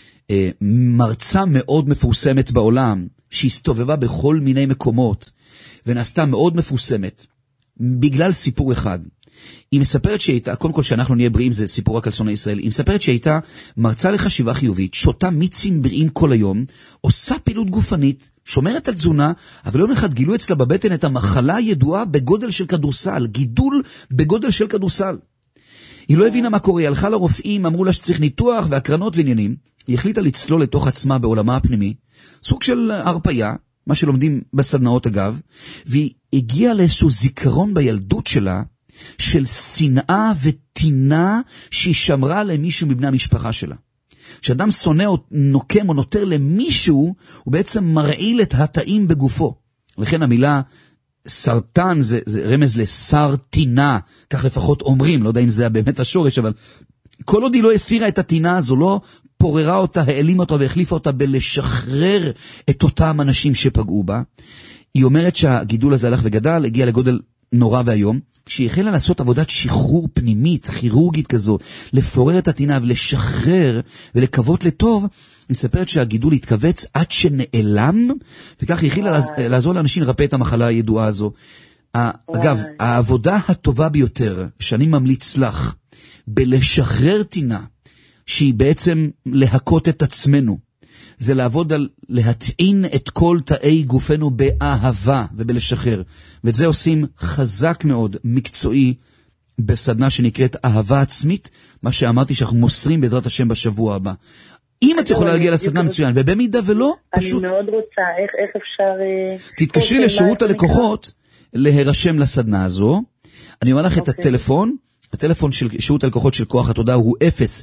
מרצה מאוד מפורסמת בעולם, שהסתובבה בכל מיני מקומות, ונעשתה מאוד מפורסמת, בגלל סיפור אחד. היא מספרת שהייתה, קודם כל שאנחנו נהיה בריאים, זה סיפור רק על שונאי ישראל, היא מספרת שהייתה מרצה לחשיבה חיובית, שותה מיצים בריאים כל היום, עושה פעילות גופנית, שומרת על תזונה, אבל יום אחד גילו אצלה בבטן את המחלה הידועה בגודל של כדורסל, גידול בגודל של כדורסל. היא לא הבינה מה קורה, היא הלכה לרופאים, אמרו לה שצריך ניתוח והקרנות ועניינים, היא החליטה לצלול לתוך עצמה בעולמה הפנימי, סוג של הרפיה, מה שלומדים בסדנאות אגב, והיא הגיעה לאיזשהו זיכרון בילדות שלה, של שנאה וטינה שהיא שמרה למישהו מבני המשפחה שלה. כשאדם שונא או נוקם או נותר למישהו, הוא בעצם מרעיל את התאים בגופו. לכן המילה סרטן זה רמז לסרטינה, כך לפחות אומרים, לא יודע אם זה באמת השורש, אבל כל עוד היא לא הסירה את הטינה הזו, לא פוררה אותה, העלימה אותה והחליפה אותה בלשחרר את אותם אנשים שפגעו בה. היא אומרת שהגידול הזה הלך וגדל, הגיע לגודל נורא והיום, כשהיא החלה לעשות עבודת שחרור פנימית, כירורגית כזו, לפורר את הטינה ולשחרר ולקוות לטוב, היא מספרת שהגידול התכווץ עד שנעלם, וכך היא החלה לעזור לאנשים לרפא את המחלה הידועה הזו. אגב, העבודה הטובה ביותר שאני ממליץ לך, בלשחרר טינה, שהיא בעצם להכות את עצמנו, זה לעבוד על להטעין את כל תאי גופנו באהבה ובלשחרר. ואת זה עושים חזק מאוד, מקצועי, בסדנה שנקראת אהבה עצמית, מה שאמרתי שאנחנו מוסרים בעזרת השם בשבוע הבא. אם את יכולה להגיע לסדנה מצוין, ובמידה ולא, פשוט... אני מאוד רוצה, איך אפשר... תתקשרי לשירות הלקוחות להירשם לסדנה הזו. אני אומר לך את הטלפון, הטלפון של שירות הלקוחות של כוח התודעה הוא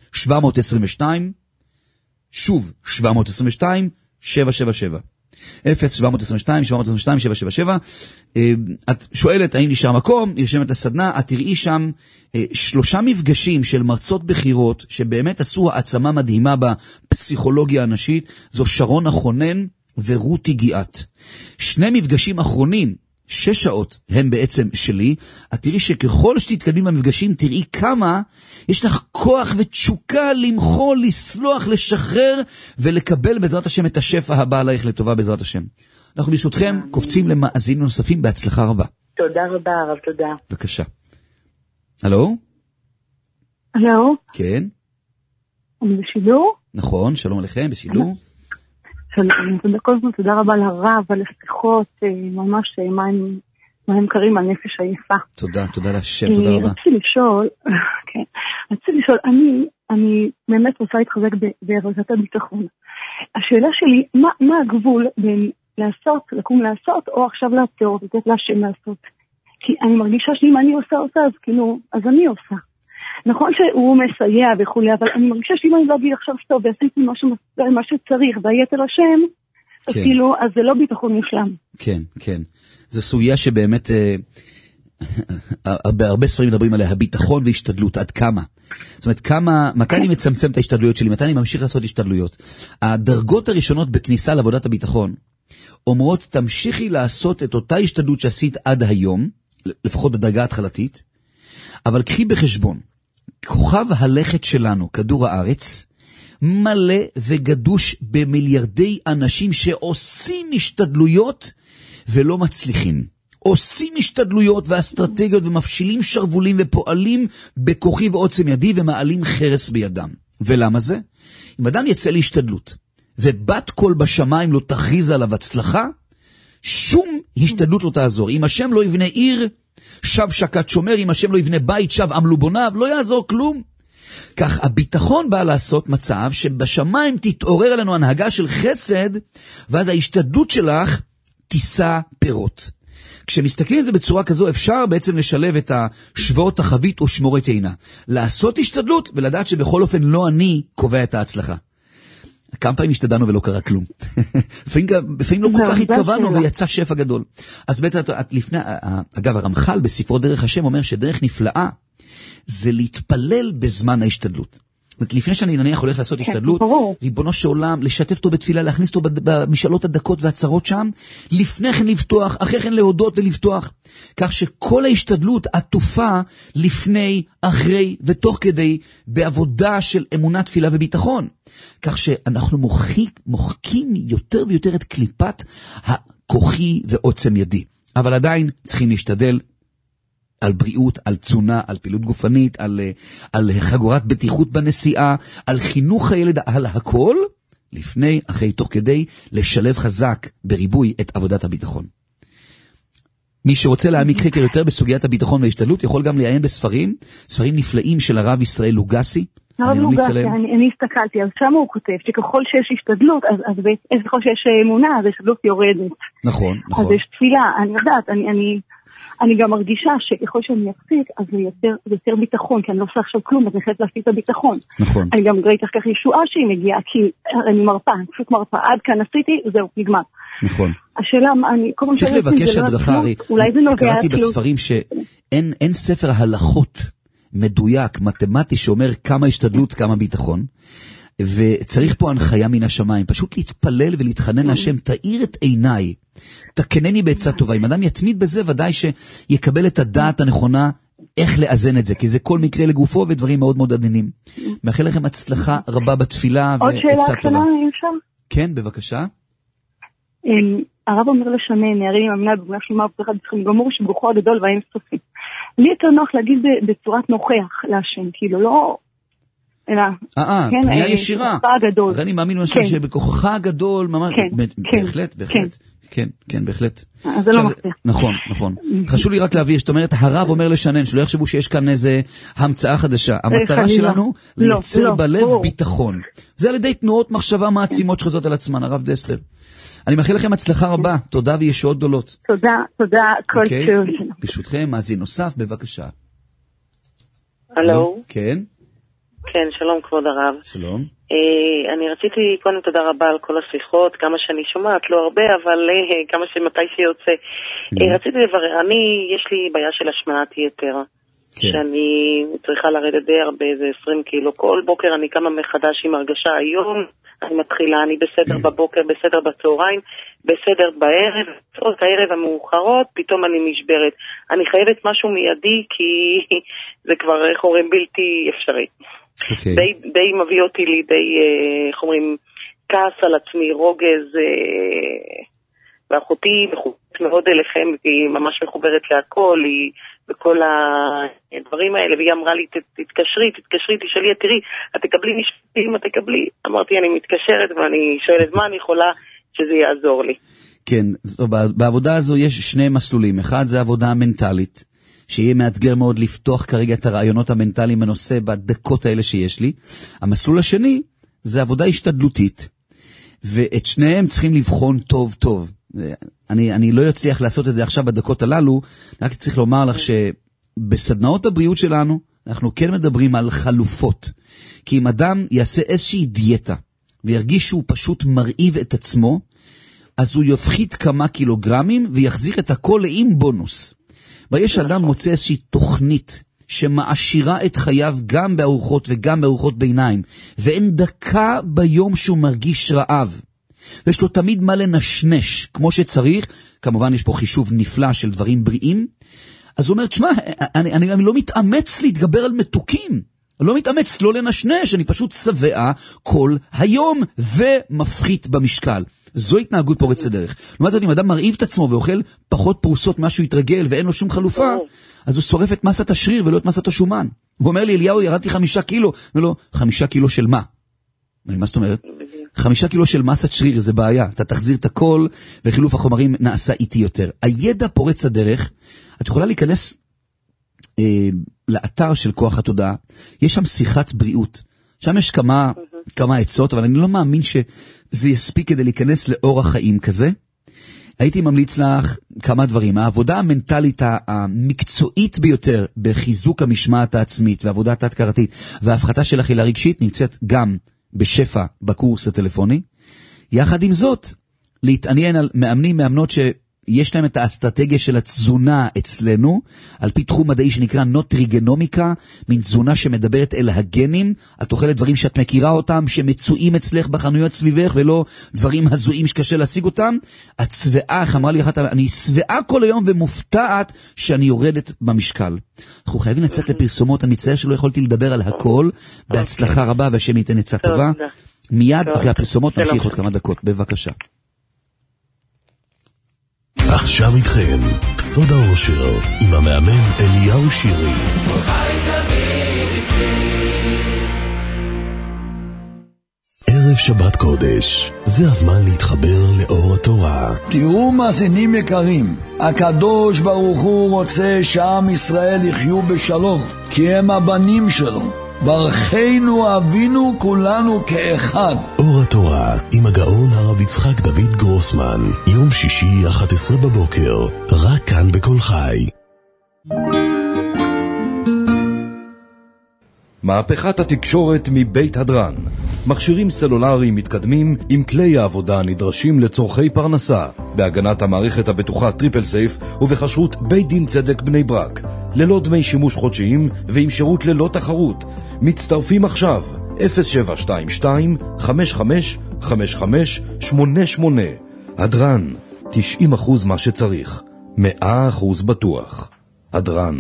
0722, שוב, 722, 777. 0722, 722, 777. את שואלת האם נשאר מקום, נרשמת לסדנה, את תראי שם 3 מפגשים של מרצות בחירות, שבאמת עשו העצמה מדהימה בפסיכולוגיה הנשית, זו שרון החונן ורותי גיאת. 2 מפגשים אחרונים, 6 שעות הם בעצם שלי, את תראי שככל שתתקדמים במפגשים, תראי כמה יש לך כוח ותשוקה למחול, לסלוח, לשחרר ולקבל בעזרת השם את השפע הבא עלייך לטובה בעזרת השם. אנחנו ברשותכם קופצים למאזינים נוספים, בהצלחה רבה. תודה רבה הרב, תודה. בבקשה. הלו? הלו? כן. אני בשידור? נכון, שלום עליכם, בשידור. שלום, כל זאת תודה רבה לרב, על השיחות, ממש מים קרים על נפש עייפה. תודה, תודה להשם, תודה רבה. רציתי לשאול, אני באמת רוצה להתחזק בעבודת הביטחון. השאלה שלי, מה הגבול בין לקום לעשות, או עכשיו לעצור, לתת להשם לעשות? כי אני מרגישה שאם אני עושה, אז אני עושה. נכון שהוא מסייע וכולי, אבל אני מרגישה שאם אני לא אגיד עכשיו טוב, ועשיתי מה שצריך, והיתר השם, אז כאילו, אז זה לא ביטחון מושלם. כן, כן. זו סוגיה שבאמת, בהרבה ספרים מדברים עליה, הביטחון והשתדלות, עד כמה. זאת אומרת, מתי אני מצמצם את ההשתדלויות שלי, מתי אני ממשיך לעשות השתדלויות. הדרגות הראשונות בכניסה לעבודת הביטחון, אומרות, תמשיכי לעשות את אותה השתדלות שעשית עד היום, לפחות בדרגה התחלתית, אבל קחי בחשבון, כוכב הלכת שלנו, כדור הארץ, מלא וגדוש במיליארדי אנשים שעושים השתדלויות ולא מצליחים. עושים השתדלויות ואסטרטגיות ומפשילים שרבולים ופועלים בכוחי ועוצם ידי ומעלים חרס בידם. ולמה זה? אם אדם יצא להשתדלות ובת קול בשמיים לא תכריז עליו הצלחה, שום השתדלות לא תעזור. אם השם לא יבנה עיר, שב שקת שומר, אם השם לא יבנה בית, שב עמלו בוניו, לא יעזור כלום. כך הביטחון בא לעשות מצב שבשמיים תתעורר עלינו הנהגה של חסד, ואז ההשתדלות שלך תישא פירות. כשמסתכלים על זה בצורה כזו, אפשר בעצם לשלב את השבועות החבית או שמורת עינה. לעשות השתדלות ולדעת שבכל אופן לא אני קובע את ההצלחה. כמה פעמים השתדלנו ולא קרה כלום. לפעמים לא כל כך התכוונו ויצא שפע גדול. אז בעצם לפני, אגב הרמח"ל בספרו דרך השם אומר שדרך נפלאה זה להתפלל בזמן ההשתדלות. לפני שאני נניח הולך לעשות השתדלות, ריבונו של עולם, לשתף אותו בתפילה, להכניס אותו במשאלות הדקות והצרות שם, לפני כן לפתוח, אחרי כן להודות ולפתוח, כך שכל ההשתדלות עטופה לפני, אחרי ותוך כדי, בעבודה של אמונה, תפילה וביטחון. כך שאנחנו מוחקים יותר ויותר את קליפת הכוחי ועוצם ידי. אבל עדיין צריכים להשתדל על בריאות, על תזונה, על פעילות גופנית, על חגורת בטיחות בנסיעה, על חינוך הילד, על הכל, לפני, אחרי, תוך כדי, לשלב חזק בריבוי את עבודת הביטחון. מי שרוצה להעמיק חקר יותר בסוגיית הביטחון וההשתדלות, יכול גם לעיין בספרים, ספרים נפלאים של הרב ישראל לוגסי, הרב לוגה, אני הסתכלתי, אז שם הוא כותב שככל שיש השתדלות, אז ככל שיש אמונה, אז השתדלות יורדת. נכון, נכון. אז יש תפילה, אני יודעת, אני גם מרגישה שככל שאני אפסיק, אז זה יותר ביטחון, כי אני לא עושה עכשיו כלום, אז אני חייבת להפסיק את הביטחון. נכון. אני גם ראיתי כך ישועה שהיא מגיעה, כי אני מרפא, אני פשוט מרפא, עד כאן עשיתי, זהו, נגמר. נכון. השאלה, צריך לבקש הדרכה, קראתי בספרים שאין ספר הלכות מדויק, מתמטי, שאומר כמה השתדלות, כמה ביטחון, וצריך פה הנחיה מן השמיים, פשוט להתפלל ולהתחנן להשם, תאיר את עיניי, תקנני בעצה טובה. אם אדם יתמיד בזה, ודאי שיקבל את הדעת הנכונה, איך לאזן את זה, כי זה כל מקרה לגופו ודברים מאוד מאוד עדינים. מאחל לכם הצלחה רבה בתפילה ועצה טובה. עוד שאלה קטנה, אם אפשר? כן, בבקשה. הרב אומר לשנה, נערים עם המנה בבנה שלמה ובטחת בצחים גמור שבגוחו הגדול והאין סופי. לי יותר נוח להגיד בצורת נוכח להשם, כאילו לא... פנייה ישירה. אני מאמין משהו שבכוחך הגדול, ממש, בהחלט, בהחלט. כן, בהחלט. זה לא מפתיע. נכון, נכון. חשוב לי רק להביא, זאת אומרת, הרב אומר לשנן, שלא יחשבו שיש כאן איזה המצאה חדשה. המטרה שלנו, לייצר בלב ביטחון. זה על ידי תנועות מחשבה מעצימות שחזות על עצמן, הרב דסלר. אני מאחל לכם הצלחה רבה, תודה וישועות גדולות. תודה, כל טוב. ברשותכם, מאזין נוסף, בבקשה. הלו. כן. כן, שלום כבוד הרב. שלום. אני רציתי קודם תודה רבה על כל השיחות, כמה שאני שומעת, לא הרבה, אבל כמה שמתי שיוצא. רציתי לברר, יש לי בעיה של השמנת יתר, שאני צריכה לרדת די הרבה, זה 20 קילו. כל בוקר אני קמה מחדש עם הרגשה היום, אני מתחילה, אני בסדר בבוקר, בסדר בצהריים, בסדר בערב, עוד הערב המאוחרות, פתאום אני נשברת. אני חייבת משהו מיידי, כי זה כבר, איך אומרים, בלתי אפשרי. די מביא אותי לידי, איך אומרים, כעס על עצמי, רוגז, ואחותי מחוברת מאוד אליכם, היא ממש מחוברת להכל, היא בכל הדברים האלה, והיא אמרה לי, תתקשרי, תשאלי, תראי, את תקבלי משפטים, את תקבלי, אמרתי, אני מתקשרת ואני שואלת מה אני יכולה שזה יעזור לי. כן, בעבודה הזו יש שני מסלולים, אחד זה עבודה מנטלית, שיהיה מאתגר מאוד לפתוח כרגע את הרעיונות המנטליים בנושא בדקות האלה שיש לי. המסלול השני זה עבודה השתדלותית, ואת שניהם צריכים לבחון טוב טוב. אני לא יצליח לעשות את זה עכשיו בדקות הללו, רק צריך לומר לך שבסדנאות הבריאות שלנו אנחנו כן מדברים על חלופות. כי אם אדם יעשה איזושהי דיאטה וירגיש שהוא פשוט מרעיב את עצמו, אז הוא יפחית כמה קילוגרמים ויחזיר את הכל עם בונוס. ויש אדם מוצא איזושהי תוכנית שמעשירה את חייו גם בארוחות וגם בארוחות ביניים, ואין דקה ביום שהוא מרגיש רעב. ויש לו תמיד מה לנשנש, כמו שצריך, כמובן יש פה חישוב נפלא של דברים בריאים, אז הוא אומר, תשמע, אני לא מתאמץ להתגבר על מתוקים, אני לא מתאמץ לא לנשנש, אני פשוט שבע כל היום ומפחית במשקל. זו התנהגות פורצת דרך. לעומת זאת, אם אדם מרעיב את עצמו ואוכל פחות פרוסות מה שהוא יתרגל ואין לו שום חלופה, אז הוא שורף את מסת השריר ולא את מסת השומן. הוא אומר לי, אליהו, ירדתי 5 קילו. ולא, 5 קילו של מה? מה זאת אומרת? 5 קילו של מסת שריר, זה בעיה. אתה תחזיר את הכל, וחילוף החומרים נעשה איטי יותר. הידע פורץ הדרך, את יכולה להיכנס לאתר של כוח התודעה, יש שם שיחת בריאות. שם יש כמה עצות, אבל אני לא מאמין שזה יספיק כדי להיכנס לאורח חיים כזה. הייתי ממליץ לך כמה דברים. העבודה המנטלית המקצועית ביותר בחיזוק המשמעת העצמית ועבודה תת-קרתית וההפחתה של אכילה רגשית נמצאת גם בשפע בקורס הטלפוני. יחד עם זאת, להתעניין על מאמנות שיש להם את האסטרטגיה של התזונה אצלנו, על פי תחום מדעי שנקרא נוטריגנומיקה, מין תזונה שמדברת אל הגנים, את אוכלת דברים שאת מכירה אותם, שמצויים אצלך בחנויות סביבך, ולא דברים הזויים שקשה להשיג אותם. את שבעה, איך אמרה לי אחת, אני שבעה כל היום ומופתעת שאני יורדת במשקל. אנחנו חייבים לצאת לפרסומות, אני מצטער שלא יכולתי לדבר על הכל, בהצלחה רבה, והשם ייתן עצה טובה. מיד אחרי הפרסומות נמשיך עוד כמה דקות, בבקשה. עכשיו איתכם, סוד האושר, עם המאמן אליהו שירי. ערב שבת קודש, זה הזמן להתחבר לאור התורה. תראו מאזינים יקרים, הקדוש ברוך הוא רוצה שעם ישראל יחיו בשלום, כי הם הבנים שלו. ברכנו אבינו כולנו כאחד. אור התורה עם הגאון הרב יצחק דוד גרוסמן, יום שישי 11 בבוקר, רק כאן בכל חי. מהפכת התקשורת מבית הדרן. מכשירים סלולריים מתקדמים עם כלי העבודה הנדרשים לצורכי פרנסה, בהגנת המערכת הבטוחה טריפל סייף ובחשרות בית דין צדק בני ברק, ללא דמי שימוש חודשיים ועם שירות ללא תחרות. מצטרפים עכשיו 0722-55-55-88. הדרן, 90% מה שצריך, 100% בטוח. הדרן.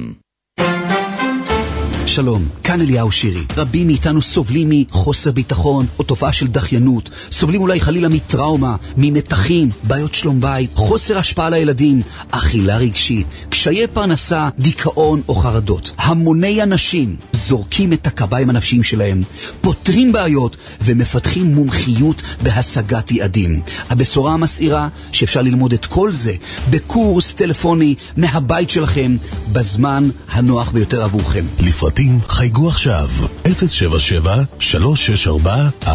שלום, כאן אליהו שירי. רבים מאיתנו סובלים מחוסר ביטחון או תופעה של דחיינות, סובלים אולי חלילה מטראומה, ממתחים, בעיות שלום בית, חוסר השפעה על הילדים, אכילה רגשית, קשיי פרנסה, דיכאון או חרדות. המוני אנשים זורקים את הקביים הנפשיים שלהם, פותרים בעיות ומפתחים מומחיות בהשגת יעדים. הבשורה המסעירה שאפשר ללמוד את כל זה בקורס טלפוני מהבית שלכם בזמן הנוח ביותר עבורכם. לפרטים חייגו עכשיו 077-364-4444.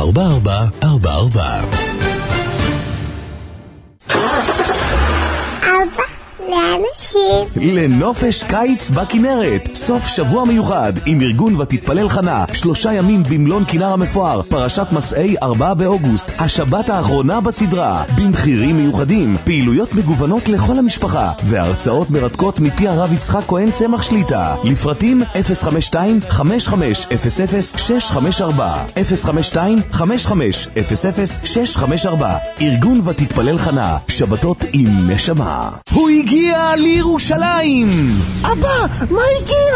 לנופש קיץ בכנרת, סוף שבוע מיוחד עם ארגון ותתפלל חנה, 3 ימים במלון כנר המפואר, פרשת מסעי 4 באוגוסט, השבת האחרונה בסדרה, במחירים מיוחדים, פעילויות מגוונות לכל המשפחה והרצאות מרתקות מפי הרב יצחק כהן צמח שליטה. לפרטים 052-5500-654 052-5500-654. ארגון ותתפלל חנה, שבתות עם נשמה. הוא הגיע לירושלים! אבא, מה הגיע?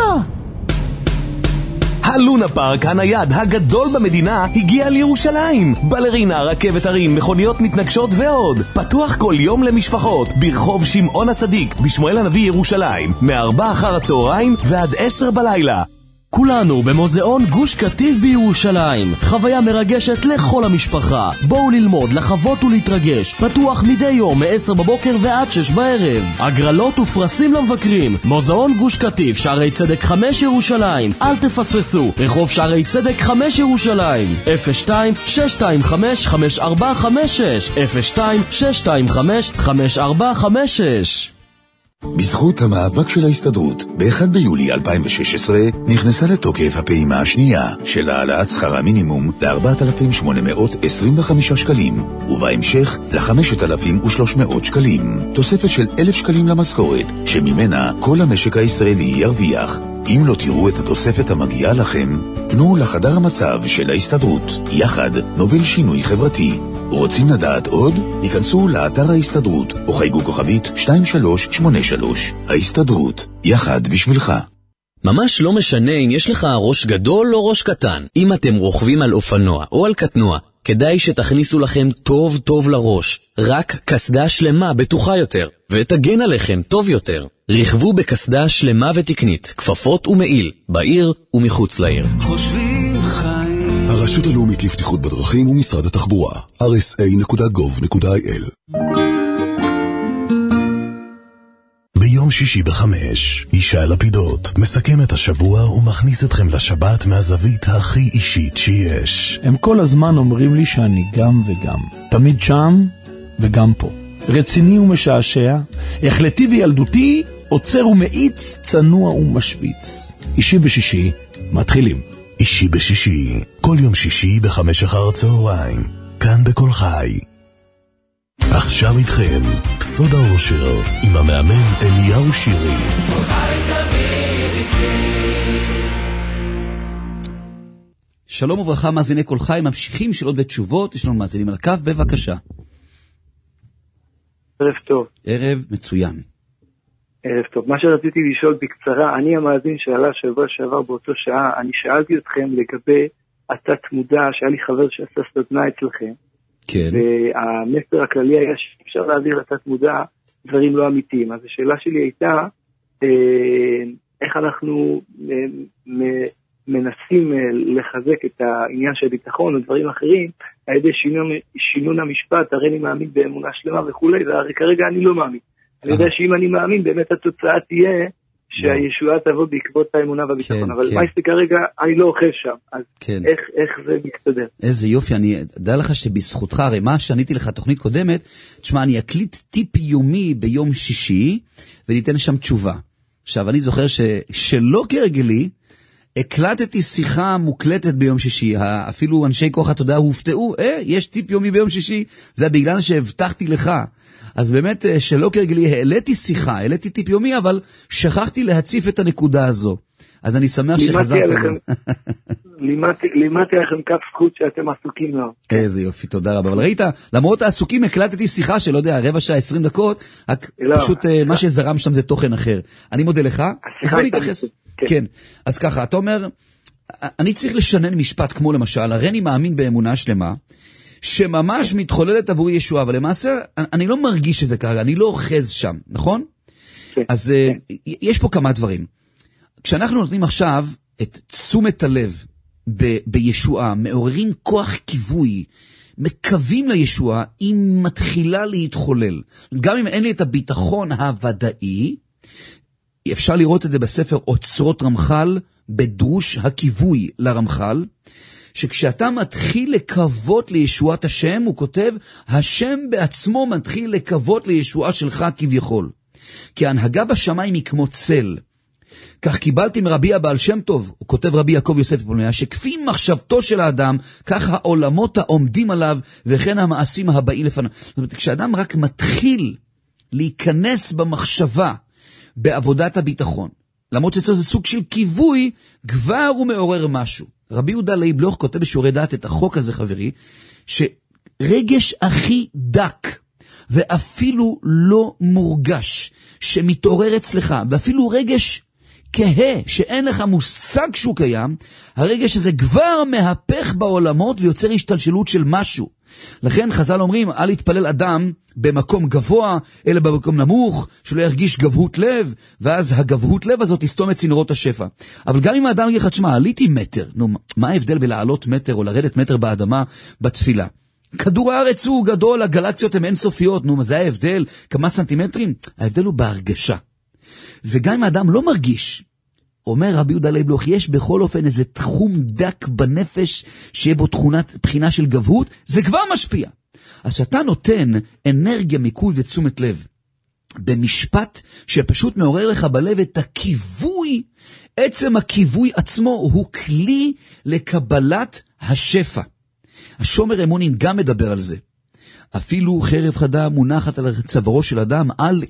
הלונה פארק הנייד הגדול במדינה הגיע לירושלים. בלרינה, רכבת הרים, מכוניות מתנגשות ועוד. פתוח כל יום למשפחות ברחוב שמעון הצדיק בשמואל הנביא ירושלים, מ-4 אחר הצהריים ועד 10 בלילה. כולנו במוזיאון גוש קטיף בירושלים. חוויה מרגשת לכל המשפחה. בואו ללמוד, לחוות ולהתרגש. פתוח מדי יום מ-10 בבוקר ועד 6 בערב. הגרלות ופרסים למבקרים. מוזיאון גוש קטיף, שערי צדק 5 ירושלים. אל תפספסו. רחוב שערי צדק 5 ירושלים. 02-625-5456 02-625-5456. בזכות המאבק של ההסתדרות, ב-1 ביולי 2016 נכנסה לתוקף הפעימה השנייה של העלאת שכר המינימום ל-4,825 שקלים, ובהמשך ל-5,300 שקלים, תוספת של 1,000 שקלים למשכורת, שממנה כל המשק הישראלי ירוויח. אם לא תראו את התוספת המגיעה לכם, פנו לחדר המצב של ההסתדרות. יחד נוביל שינוי חברתי. רוצים לדעת עוד? ייכנסו לאתר ההסתדרות או חייגו כוכבית 2383. ההסתדרות, יחד בשבילך. ממש לא משנה אם יש לך ראש גדול או ראש קטן. אם אתם רוכבים על אופנוע או על קטנוע, כדאי שתכניסו לכם טוב טוב לראש. רק קסדה שלמה בטוחה יותר, ותגן עליכם טוב יותר. רכבו בקסדה שלמה ותקנית, כפפות ומעיל, בעיר ומחוץ לעיר. חושבים חיים. הרשות הלאומית לבטיחות בדרכים ומשרד התחבורה, rsa.gov.il. ביום שישי ב5, ישי לפידות מסכם את השבוע ומכניס אתכם לשבת מהזווית הכי אישית שיש. הם כל הזמן אומרים לי שאני גם וגם, תמיד שם וגם פה. רציני ומשעשע, החלטי וילדותי, עוצר ומאיץ, צנוע ומשוויץ. אישי בשישי, מתחילים. אישי בשישי, כל יום שישי ב5 אחר הצהריים, כאן בכל חי. עכשיו איתכם, סוד האושר, עם המאמן אליהו שירי. שלום וברכה, מאזיני כל חי, ממשיכים שאלות ותשובות, יש לנו מאזינים על הקו, בבקשה. ערב טוב. ערב מצוין. ערב טוב. מה שרציתי לשאול בקצרה, אני המאזין שעלה שבוע שעבר באותו שעה, אני שאלתי אתכם לגבי התת מודע, שהיה לי חבר שעשה סדנה אצלכם. כן. והמסר הכללי היה שאפשר להעביר לתת מודע דברים לא אמיתיים. אז השאלה שלי הייתה, איך אנחנו מנסים לחזק את העניין של ביטחון ודברים אחרים, על ידי שינון המשפט, הרי אני מאמין באמונה שלמה וכו', והרי כרגע אני לא מאמין. אני יודע שאם אני מאמין, באמת התוצאה תהיה שהישועה תבוא בעקבות האמונה והביטחון, אבל מה יש לי כרגע, אני לא אוכל שם, אז איך זה מסתדר? איזה יופי, אני יודע לך שבזכותך, הרי מה שעניתי לך תוכנית קודמת, תשמע, אני אקליט טיפ יומי ביום שישי, וניתן שם תשובה. עכשיו, אני זוכר שלא כרגלי, הקלטתי שיחה מוקלטת ביום שישי, אפילו אנשי כוח התודעה הופתעו, יש טיפ יומי ביום שישי, זה בגלל שהבטחתי לך. אז באמת שלא כרגלי העליתי טיפ יומי, אבל שכחתי להציף את הנקודה הזו. אז אני שמח שחזרתם. לימדתי לכם כף זכות שאתם עסוקים מאוד. איזה יופי, תודה רבה. אבל ראית, למרות העסוקים הקלטתי שיחה של, לא יודע, רבע שעה, 20 דקות, פשוט מה שזרם שם זה תוכן אחר. אני מודה לך. אז בוא נתייחס. כן. אז ככה, אתה אומר, אני צריך לשנן משפט כמו למשל, הרי אני מאמין באמונה שלמה, שממש מתחוללת עבור ישועה, אבל למעשה אני לא מרגיש שזה כרגע, אני לא אוחז שם, נכון? אז יש פה כמה דברים. כשאנחנו נותנים עכשיו את תשומת הלב בישועה, מעוררים כוח כיווי, מקווים לישועה, היא מתחילה להתחולל. גם אם אין לי את הביטחון הוודאי, אפשר לראות את זה בספר אוצרות רמח"ל, בדרוש הכיווי לרמח"ל, שכשאתה מתחיל לקוות לישועת השם, הוא כותב, השם בעצמו מתחיל לקוות לישועה שלך כביכול. כי ההנהגה בשמיים היא כמו צל. כך קיבלתי מרבי הבעל שם טוב, הוא כותב רבי יעקב יוסף פולניה, שכפי מחשבתו של האדם, כך העולמות העומדים עליו, וכן המעשים הבאים לפניו. זאת אומרת, כשאדם רק מתחיל להיכנס במחשבה, בעבודת הביטחון, למרות שזה סוג של כיווי, כבר הוא מעורר משהו. רבי יהודה לייב בלוך כותב בשיעורי דעת את החוק הזה, חברי, שרגש הכי דק, ואפילו לא מורגש, שמתעורר אצלך, ואפילו רגש כהה, שאין לך מושג שהוא קיים, הרגש הזה כבר מהפך בעולמות, ויוצר השתלשלות של משהו. לכן חז"ל אומרים, אל יתפלל אדם במקום גבוה, אלא במקום נמוך, שלא ירגיש גבהות לב, ואז הגבהות לב הזאת תסתום את צינורות השפע. אבל גם אם האדם יגיד לך, תשמע, עליתי מטר, נו, מה ההבדל בלעלות מטר או לרדת מטר באדמה בתפילה? כדור הארץ הוא גדול, הגלקסיות הן אינסופיות, נו, מה זה ההבדל? כמה סנטימטרים? ההבדל הוא בהרגשה. וגם אם האדם לא מרגיש, אומר רבי יהודה לייב בלוך, יש בכל אופן איזה תחום דק בנפש, שיהיה בו בחינה של גבהות, זה כבר משפיע. אז שאתה נותן אנרגיה, מיקוד ותשומת לב, במשפט שפשוט מעורר לך בלב את הכיווי, עצם הכיווי עצמו הוא כלי לקבלת השפע. השומר אמונים גם מדבר על זה. אפילו חרב חדה מונחת על צווארו של אדם,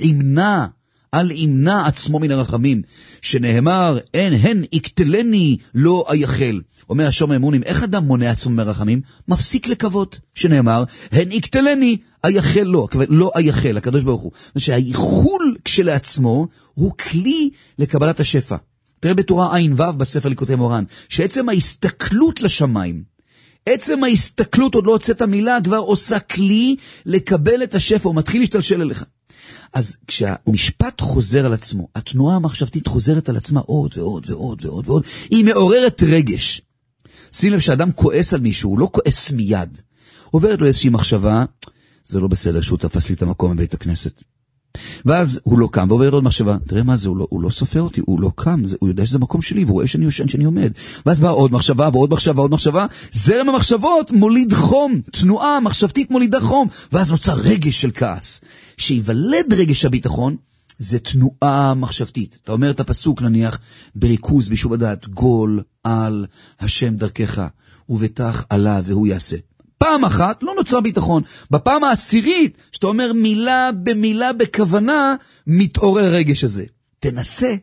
אל ימנע עצמו מן הרחמים, שנאמר, הן יקטלני לא אייחל. אומר השומר אמונים, איך אדם מונע עצמו מהרחמים? מפסיק לקוות, שנאמר, הן יקטלני אייחל לא אייחל, הקדוש ברוך הוא. שהייחול כשלעצמו הוא כלי לקבלת השפע. תראה בתורה עין ו' בספר ליקוטי מורן, שעצם ההסתכלות לשמיים, עצם ההסתכלות, עוד לא הוצאת המילה, כבר עושה כלי לקבל את השפע, הוא מתחיל להשתלשל אליך. אז כשהמשפט חוזר על עצמו, התנועה המחשבתית חוזרת על עצמה עוד ועוד ועוד ועוד ועוד, היא מעוררת רגש. שים לב שאדם כועס על מישהו, הוא לא כועס מיד. עוברת לו איזושהי מחשבה, זה לא בסדר שהוא תפס לי את המקום בבית הכנסת. ואז הוא לא קם, ועוברת עוד מחשבה, תראה מה זה, הוא לא סופר אותי, הוא לא קם, הוא יודע שזה מקום שלי, והוא רואה שאני יושן, שאני עומד. ואז באה עוד מחשבה, ועוד מחשבה, ועוד מחשבה, זרם המחשבות מוליד חום, תנועה מחשבתית מולידה חום, ואז נוצר רגש של כעס. שיוולד רגש הביטחון, זה תנועה מחשבתית. אתה אומר את הפסוק, נניח, בריכוז, בישוב הדעת, גול על השם דרכך, ובטח עליו והוא יעשה. פעם אחת לא נוצר ביטחון. בפעם העשירית, שאתה אומר מילה במילה בכוונה, מתעורר רגש הזה. תנסה,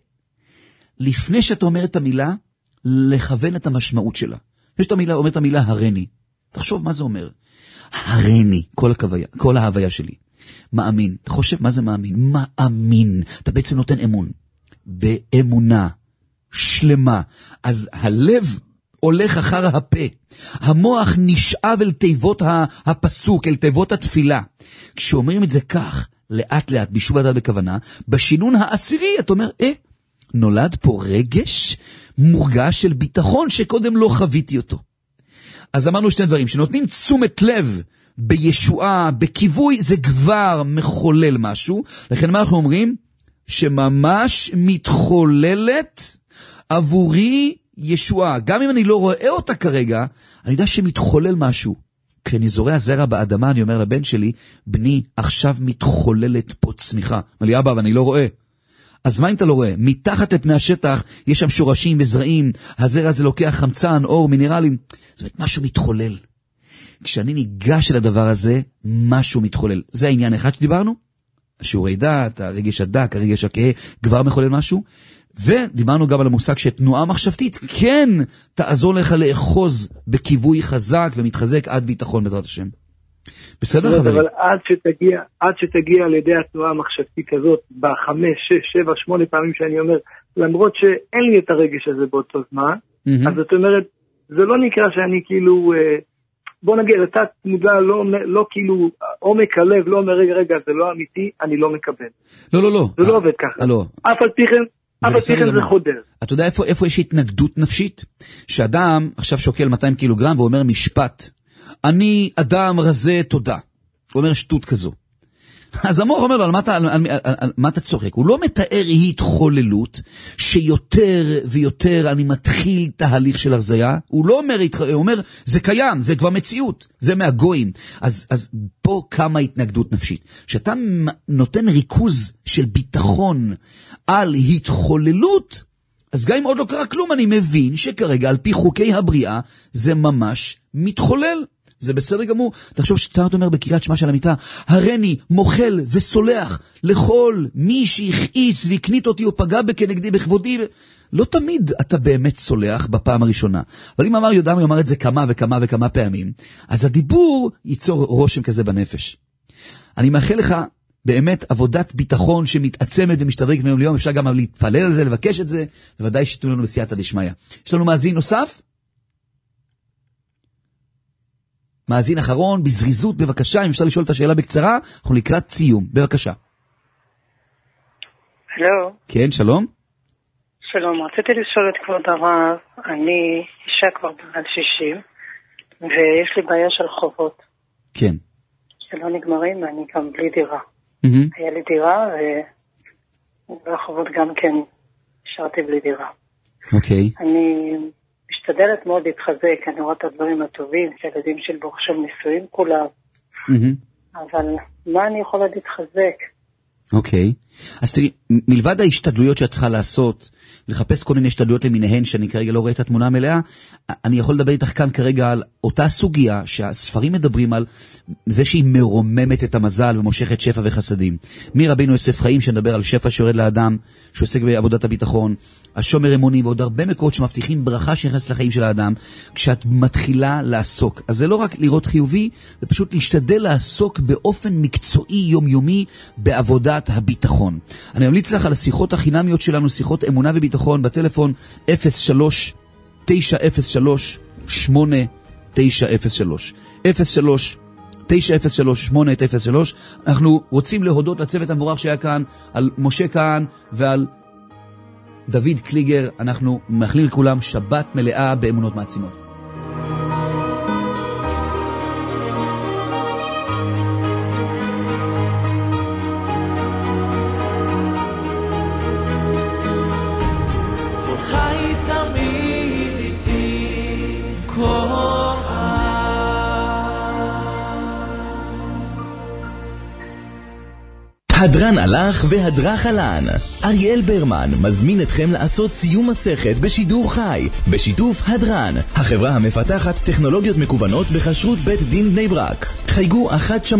לפני שאתה אומר את המילה, לכוון את המשמעות שלה. יש אומר את המילה הרני. תחשוב מה זה אומר. הרני, כל ההוויה שלי. מאמין. אתה חושב מה זה מאמין? מאמין. אתה בעצם נותן אמון. באמונה שלמה. אז הלב הולך אחר הפה. המוח נשאב אל תיבות הפסוק, אל תיבות התפילה. כשאומרים את זה כך, לאט לאט, בישוב הדעת בכוונה, בשינון העשירי, אתה אומר, נולד פה רגש מורגש של ביטחון שקודם לא חוויתי אותו. אז אמרנו שני דברים, שנותנים תשומת לב בישועה, בכיווי, זה כבר מחולל משהו. לכן מה אנחנו אומרים? שממש מתחוללת עבורי ישועה. גם אם אני לא רואה אותה כרגע, אני יודע שמתחולל משהו. כשאני זורע זרע באדמה, אני אומר לבן שלי, בני, עכשיו מתחוללת פה צמיחה. אומר לי, אבא, אבל אני לא רואה. אז מה אם אתה לא רואה? מתחת לפני השטח, יש שם שורשים וזרעים, הזרע הזה לוקח חמצן, אור, מינרלים. זאת אומרת, משהו מתחולל. כשאני ניגש אל הדבר הזה, משהו מתחולל. זה העניין אחד שדיברנו? השיעורי דת, הרגש הדק, הרגש הכהה, כבר מחולל משהו. ודיברנו גם על המושג שתנועה מחשבתית, כן, תעזור לך לאחוז בכיווי חזק ומתחזק עד ביטחון בעזרת השם. בסדר חברים? אבל עד שתגיע על ידי התנועה המחשבתית הזאת, 5, 6, 7, 8 פעמים שאני אומר, למרות שאין לי את הרגש הזה באותו זמן, אז זאת אומרת, זה לא נקרא שאני כאילו, בוא נגיד, אתה מודע לא כאילו, עומק הלב, לא אומר רגע, זה לא אמיתי, אני לא מקבל. לא. זה לא עובד ככה. אף על פי כן זה חודר. אתה יודע איפה יש התנגדות נפשית? שאדם עכשיו שוקל 200 קילוגרם ואומר משפט, אני אדם רזה תודה. הוא אומר שטות כזו. אז המוח אומר לו, על מה אתה צוחק? הוא לא מתאר התחוללות שיותר ויותר אני מתחיל תהליך של הרזיה. הוא לא אומר, הוא אומר, זה קיים, זה כבר מציאות, זה מהגויים. אז פה כמה התנגדות נפשית. שאתה נותן ריכוז של ביטחון על התחוללות, אז גם אם עוד לא קרה כלום, אני מבין שכרגע על פי חוקי הבריאה זה ממש מתחולל. זה בסדר גמור. תחשוב שאתה אומר בקריאת שמע של המיטה, הרני מוחל וסולח לכל מי שהכעיס והקנית אותי או פגע בכנגדי בכבודי. לא תמיד אתה באמת סולח בפעם הראשונה. אבל אם אמר יהודה, הוא אמר את זה כמה וכמה וכמה פעמים, אז הדיבור ייצור רושם כזה בנפש. אני מאחל לך באמת עבודת ביטחון שמתעצמת ומשתדרגת מיום ליום. אפשר גם להתפלל על זה, לבקש את זה, בוודאי שתנו לנו בסייעתא דשמיא. יש לנו מאזין נוסף? מאזין אחרון, בזריזות, בבקשה, אם אפשר לשאול את השאלה בקצרה, אנחנו לקראת סיום, בבקשה. הלו. כן, שלום. שלום, רציתי לשאול את כבוד הרב, אני אישה כבר בעל 60, ויש לי בעיה של חובות. כן. שלא נגמרים, ואני גם בלי דירה. היה לי דירה, והחובות גם כן השארתי בלי דירה. אוקיי. אני משתדלת מאוד להתחזק, אני רואה את הדברים הטובים, שהילדים של ברוך שם נישואים כולם, אבל מה אני יכולה להתחזק? אוקיי. אז תראי, מלבד ההשתדלויות שאת צריכה לעשות, לחפש כל מיני השתדלויות למיניהן, שאני כרגע לא רואה את התמונה המלאה, אני יכול לדבר איתך כאן כרגע על אותה סוגיה שהספרים מדברים על זה שהיא מרוממת את המזל ומושכת שפע וחסדים. מרבינו יוסף חיים שנדבר על שפע שיורד לאדם, שעוסק בעבודת הביטחון, השומר אמוני ועוד הרבה מקורות שמבטיחים ברכה שנכנס לחיים של האדם, כשאת מתחילה לעסוק. אז זה לא רק לראות חיובי, זה פשוט להשתדל לעסוק באופן מקצועי יומיומי בעבודת הביטחון. אני ממליץ לך על השיחות החינמיות שלנו, שיחות אמונה וביטחון, בטלפון 03-903-8903 03-903-8903. אנחנו רוצים להודות לצוות המבורך שהיה כאן, על משה כאן ועל דוד קליגר. אנחנו מאחלים לכולם שבת מלאה באמונות מעצימות. הדרן הלך והדרך עלן. אריאל ברמן מזמין אתכם לעשות סיום מסכת בשידור חי, בשיתוף הדרן, החברה המפתחת טכנולוגיות מקוונות בכשרות בית דין בני ברק. חייגו 1-952-92-92-93.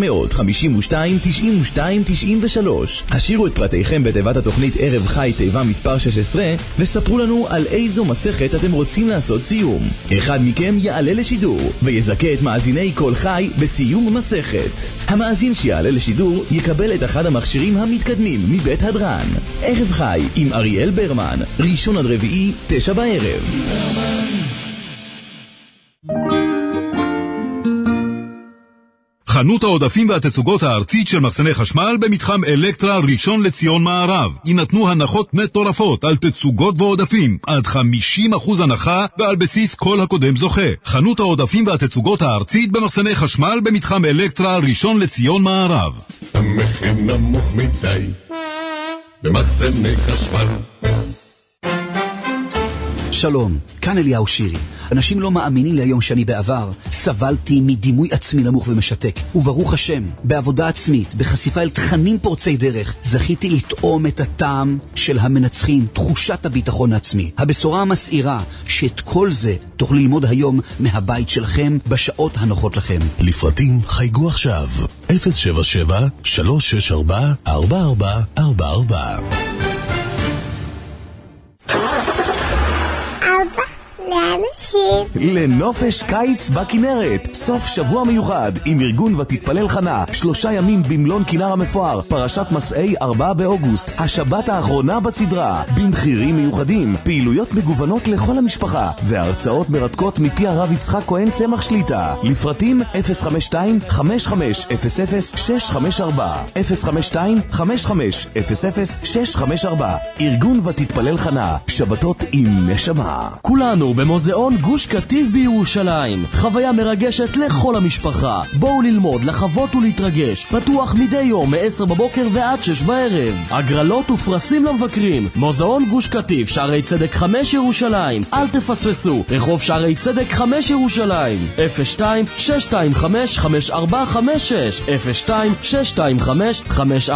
השאירו את פרטיכם בתיבת התוכנית ערב חי תיבה מספר 16, וספרו לנו על איזו מסכת אתם רוצים לעשות סיום. אחד מכם יעלה לשידור, ויזכה את מאזיני כל חי בסיום מסכת. המאזין שיעלה לשידור יקבל את אחד המכשירים המתקדמים מבית הדרן. ערב חי עם אריאל ברמן, ראשון עד רביעי, 9 בערב. חנות העודפים והתצוגות הארצית של מחסני חשמל במתחם אלקטרה ראשון לציון מערב. יינתנו הנחות מטורפות על תצוגות ועודפים, עד 50% הנחה ועל בסיס כל הקודם זוכה. חנות העודפים והתצוגות הארצית במחסני חשמל במתחם אלקטרה ראשון לציון מערב. המחיר נמוך מדי, במחסני חשמל. שלום, כאן אליהו שירי. אנשים לא מאמינים ליום שאני בעבר סבלתי מדימוי עצמי נמוך ומשתק, וברוך השם, בעבודה עצמית, בחשיפה אל תכנים פורצי דרך, זכיתי לטעום את הטעם של המנצחים, תחושת הביטחון העצמי. הבשורה המסעירה שאת כל זה תוכלו ללמוד היום מהבית שלכם בשעות הנוחות לכם. לפרטים חייגו עכשיו 077-364-4444. לנופש קיץ בכנרת, סוף שבוע מיוחד עם ארגון ותתפלל חנה, 3 ימים במלון כנר המפואר, פרשת מסעי 4 באוגוסט, השבת האחרונה בסדרה, במחירים מיוחדים, פעילויות מגוונות לכל המשפחה, והרצאות מרתקות מפי הרב יצחק כהן צמח שליטה. לפרטים 052-5500-654 052-5500-654. ארגון ותתפלל חנה, שבתות עם נשמה. כולנו במוזיאון גוש קטיף בירושלים, חוויה מרגשת לכל המשפחה. בואו ללמוד, לחוות ולהתרגש. פתוח מדי יום מ-10 בבוקר ועד 6 בערב. הגרלות ופרסים למבקרים. מוזיאון גוש קטיף, שערי צדק 5 ירושלים. אל תפספסו, רחוב שערי צדק 5 ירושלים. 02-625-5456 02-625-5456.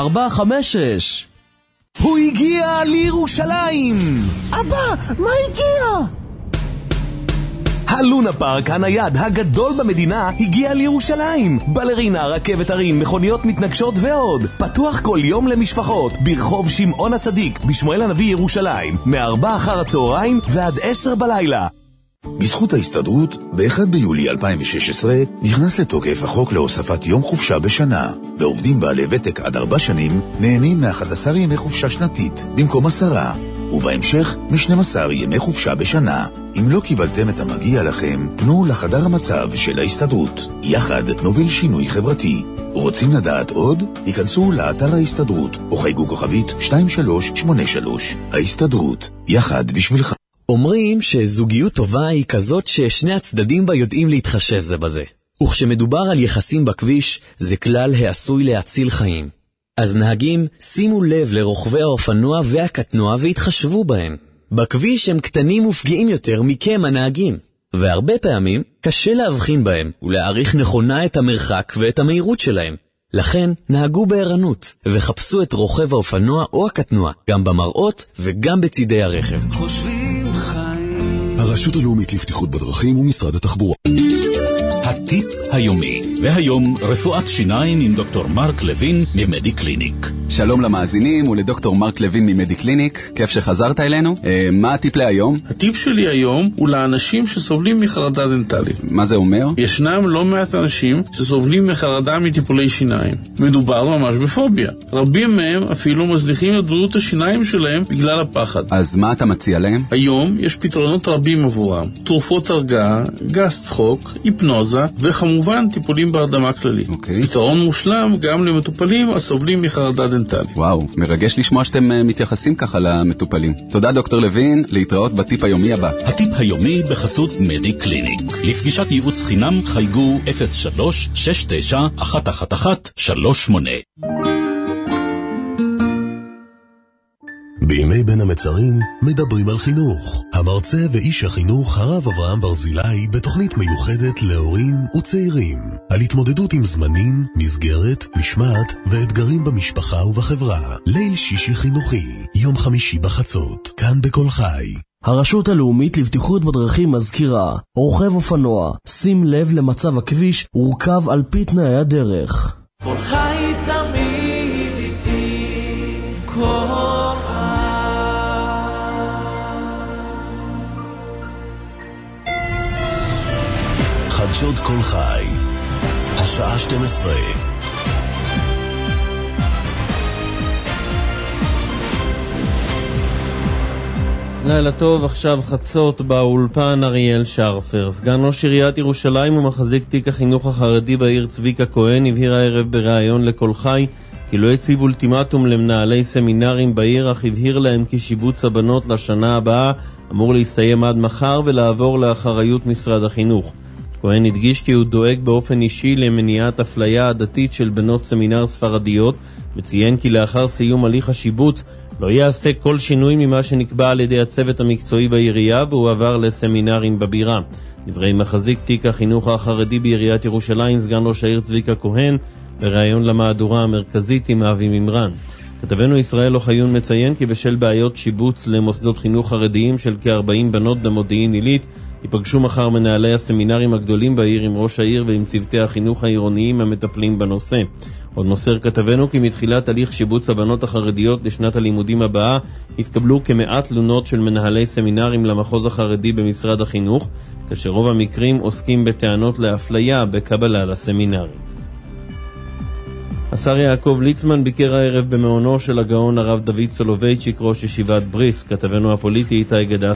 הוא הגיע לירושלים! אבא, מה הגיע? הלונה פארק הנייד הגדול במדינה הגיע לירושלים. בלרינה, רכבת הרים, מכוניות מתנגשות ועוד. פתוח כל יום למשפחות ברחוב שמעון הצדיק בשמואל הנביא ירושלים, מ-4 אחר הצהריים ועד 10 בלילה. בזכות ההסתדרות, ב-1 ביולי 2016 נכנס לתוקף החוק להוספת יום חופשה בשנה, ועובדים בעלי ותק עד 4 שנים נהנים מ-11 ימי חופשה שנתית במקום 10, ובהמשך מ-12 ימי חופשה בשנה. אם לא קיבלתם את המגיע לכם, פנו לחדר המצב של ההסתדרות. יחד נוביל שינוי חברתי. רוצים לדעת עוד? היכנסו לאתר ההסתדרות או חייגו כוכבית 2383. ההסתדרות, יחד בשבילך. אומרים שזוגיות טובה היא כזאת ששני הצדדים בה יודעים להתחשב זה בזה. וכשמדובר על יחסים בכביש, זה כלל העשוי להציל חיים. אז נהגים, שימו לב לרוכבי האופנוע והקטנוע והתחשבו בהם. בכביש הם קטנים ופגיעים יותר מכם הנהגים, והרבה פעמים קשה להבחין בהם ולהעריך נכונה את המרחק ואת המהירות שלהם. לכן נהגו בערנות וחפשו את רוכב האופנוע או הקטנוע, גם במראות וגם בצידי הרכב. חושבים חיים. הרשות הלאומית לבטיחות בדרכים ומשרד התחבורה. הטיפ היומי, והיום רפואת שיניים עם דוקטור מרק לוין ממדי קליניק. שלום למאזינים ולדוקטור מרק לוין ממדי קליניק, כיף שחזרת אלינו. מה הטיפ להיום? הטיפ שלי היום הוא לאנשים שסובלים מחרדה דנטלית. מה זה אומר? ישנם לא מעט אנשים שסובלים מחרדה מטיפולי שיניים. מדובר ממש בפוביה. רבים מהם אפילו מזניחים את בריאות השיניים שלהם בגלל הפחד. אז מה אתה מציע להם? היום יש פתרונות רבים עבורם. תרופות הרגעה, גז צחוק, היפנוזה, וכמובן טיפולים בהרדמה כללית. פתרון מושלם גם למטופלים הסובלים מחרדה דנטלית. וואו, מרגש לשמוע שאתם מתייחסים ככה למטופלים. תודה דוקטור לוין, להתראות בטיפ היומי הבא. הטיפ היומי בחסות מדי קליניק. לפגישת ייעוץ חינם חייגו 03-69-111-38. בימי בין המצרים מדברים על חינוך. המרצה ואיש החינוך הרב אברהם ברזילי בתוכנית מיוחדת להורים וצעירים על התמודדות עם זמנים, מסגרת, משמעת ואתגרים במשפחה ובחברה. ליל שישי חינוכי, יום חמישי בחצות, כאן בכל חי. הרשות הלאומית לבטיחות בדרכים מזכירה, רוכב אופנוע, שים לב למצב הכביש ורכב על פי תנאי הדרך. כל חי תמיד איתי, כל חדשות כל חי, השעה 12. לילה טוב, עכשיו חצות באולפן אריאל שרפר. סגן ראש עיריית ירושלים ומחזיק תיק החינוך החרדי בעיר צביקה כהן הבהיר הערב בראיון לכל חי כי לא הציב אולטימטום למנהלי סמינרים בעיר, אך הבהיר להם כי שיבוץ הבנות לשנה הבאה אמור להסתיים עד מחר ולעבור לאחריות משרד החינוך. כהן הדגיש כי הוא דואג באופן אישי למניעת אפליה עדתית של בנות סמינר ספרדיות, וציין כי לאחר סיום הליך השיבוץ לא יעשה כל שינוי ממה שנקבע על ידי הצוות המקצועי בעירייה, והוא עבר לסמינרים בבירה. דברי מחזיק תיק החינוך החרדי בעיריית ירושלים, סגן ראש העיר צביקה כהן, בראיון למהדורה המרכזית עם אבי ממרן. כתבנו ישראל אוחיון מציין כי בשל בעיות שיבוץ למוסדות חינוך חרדיים של כ-40 בנות במודיעין עילית, ייפגשו מחר מנהלי הסמינרים הגדולים בעיר עם ראש העיר ועם צוותי החינוך העירוניים המטפלים בנושא. עוד מוסר כתבנו כי מתחילת הליך שיבוץ הבנות החרדיות לשנת הלימודים הבאה התקבלו כ100 תלונות של מנהלי סמינרים למחוז החרדי במשרד החינוך, כאשר רוב המקרים עוסקים בטענות לאפליה בקבלה לסמינרים. השר יעקב ליצמן ביקר הערב במעונו של הגאון הרב דוד סולובייצ'יק ראש ישיבת בריסק. כתבנו הפוליטי איתי גדס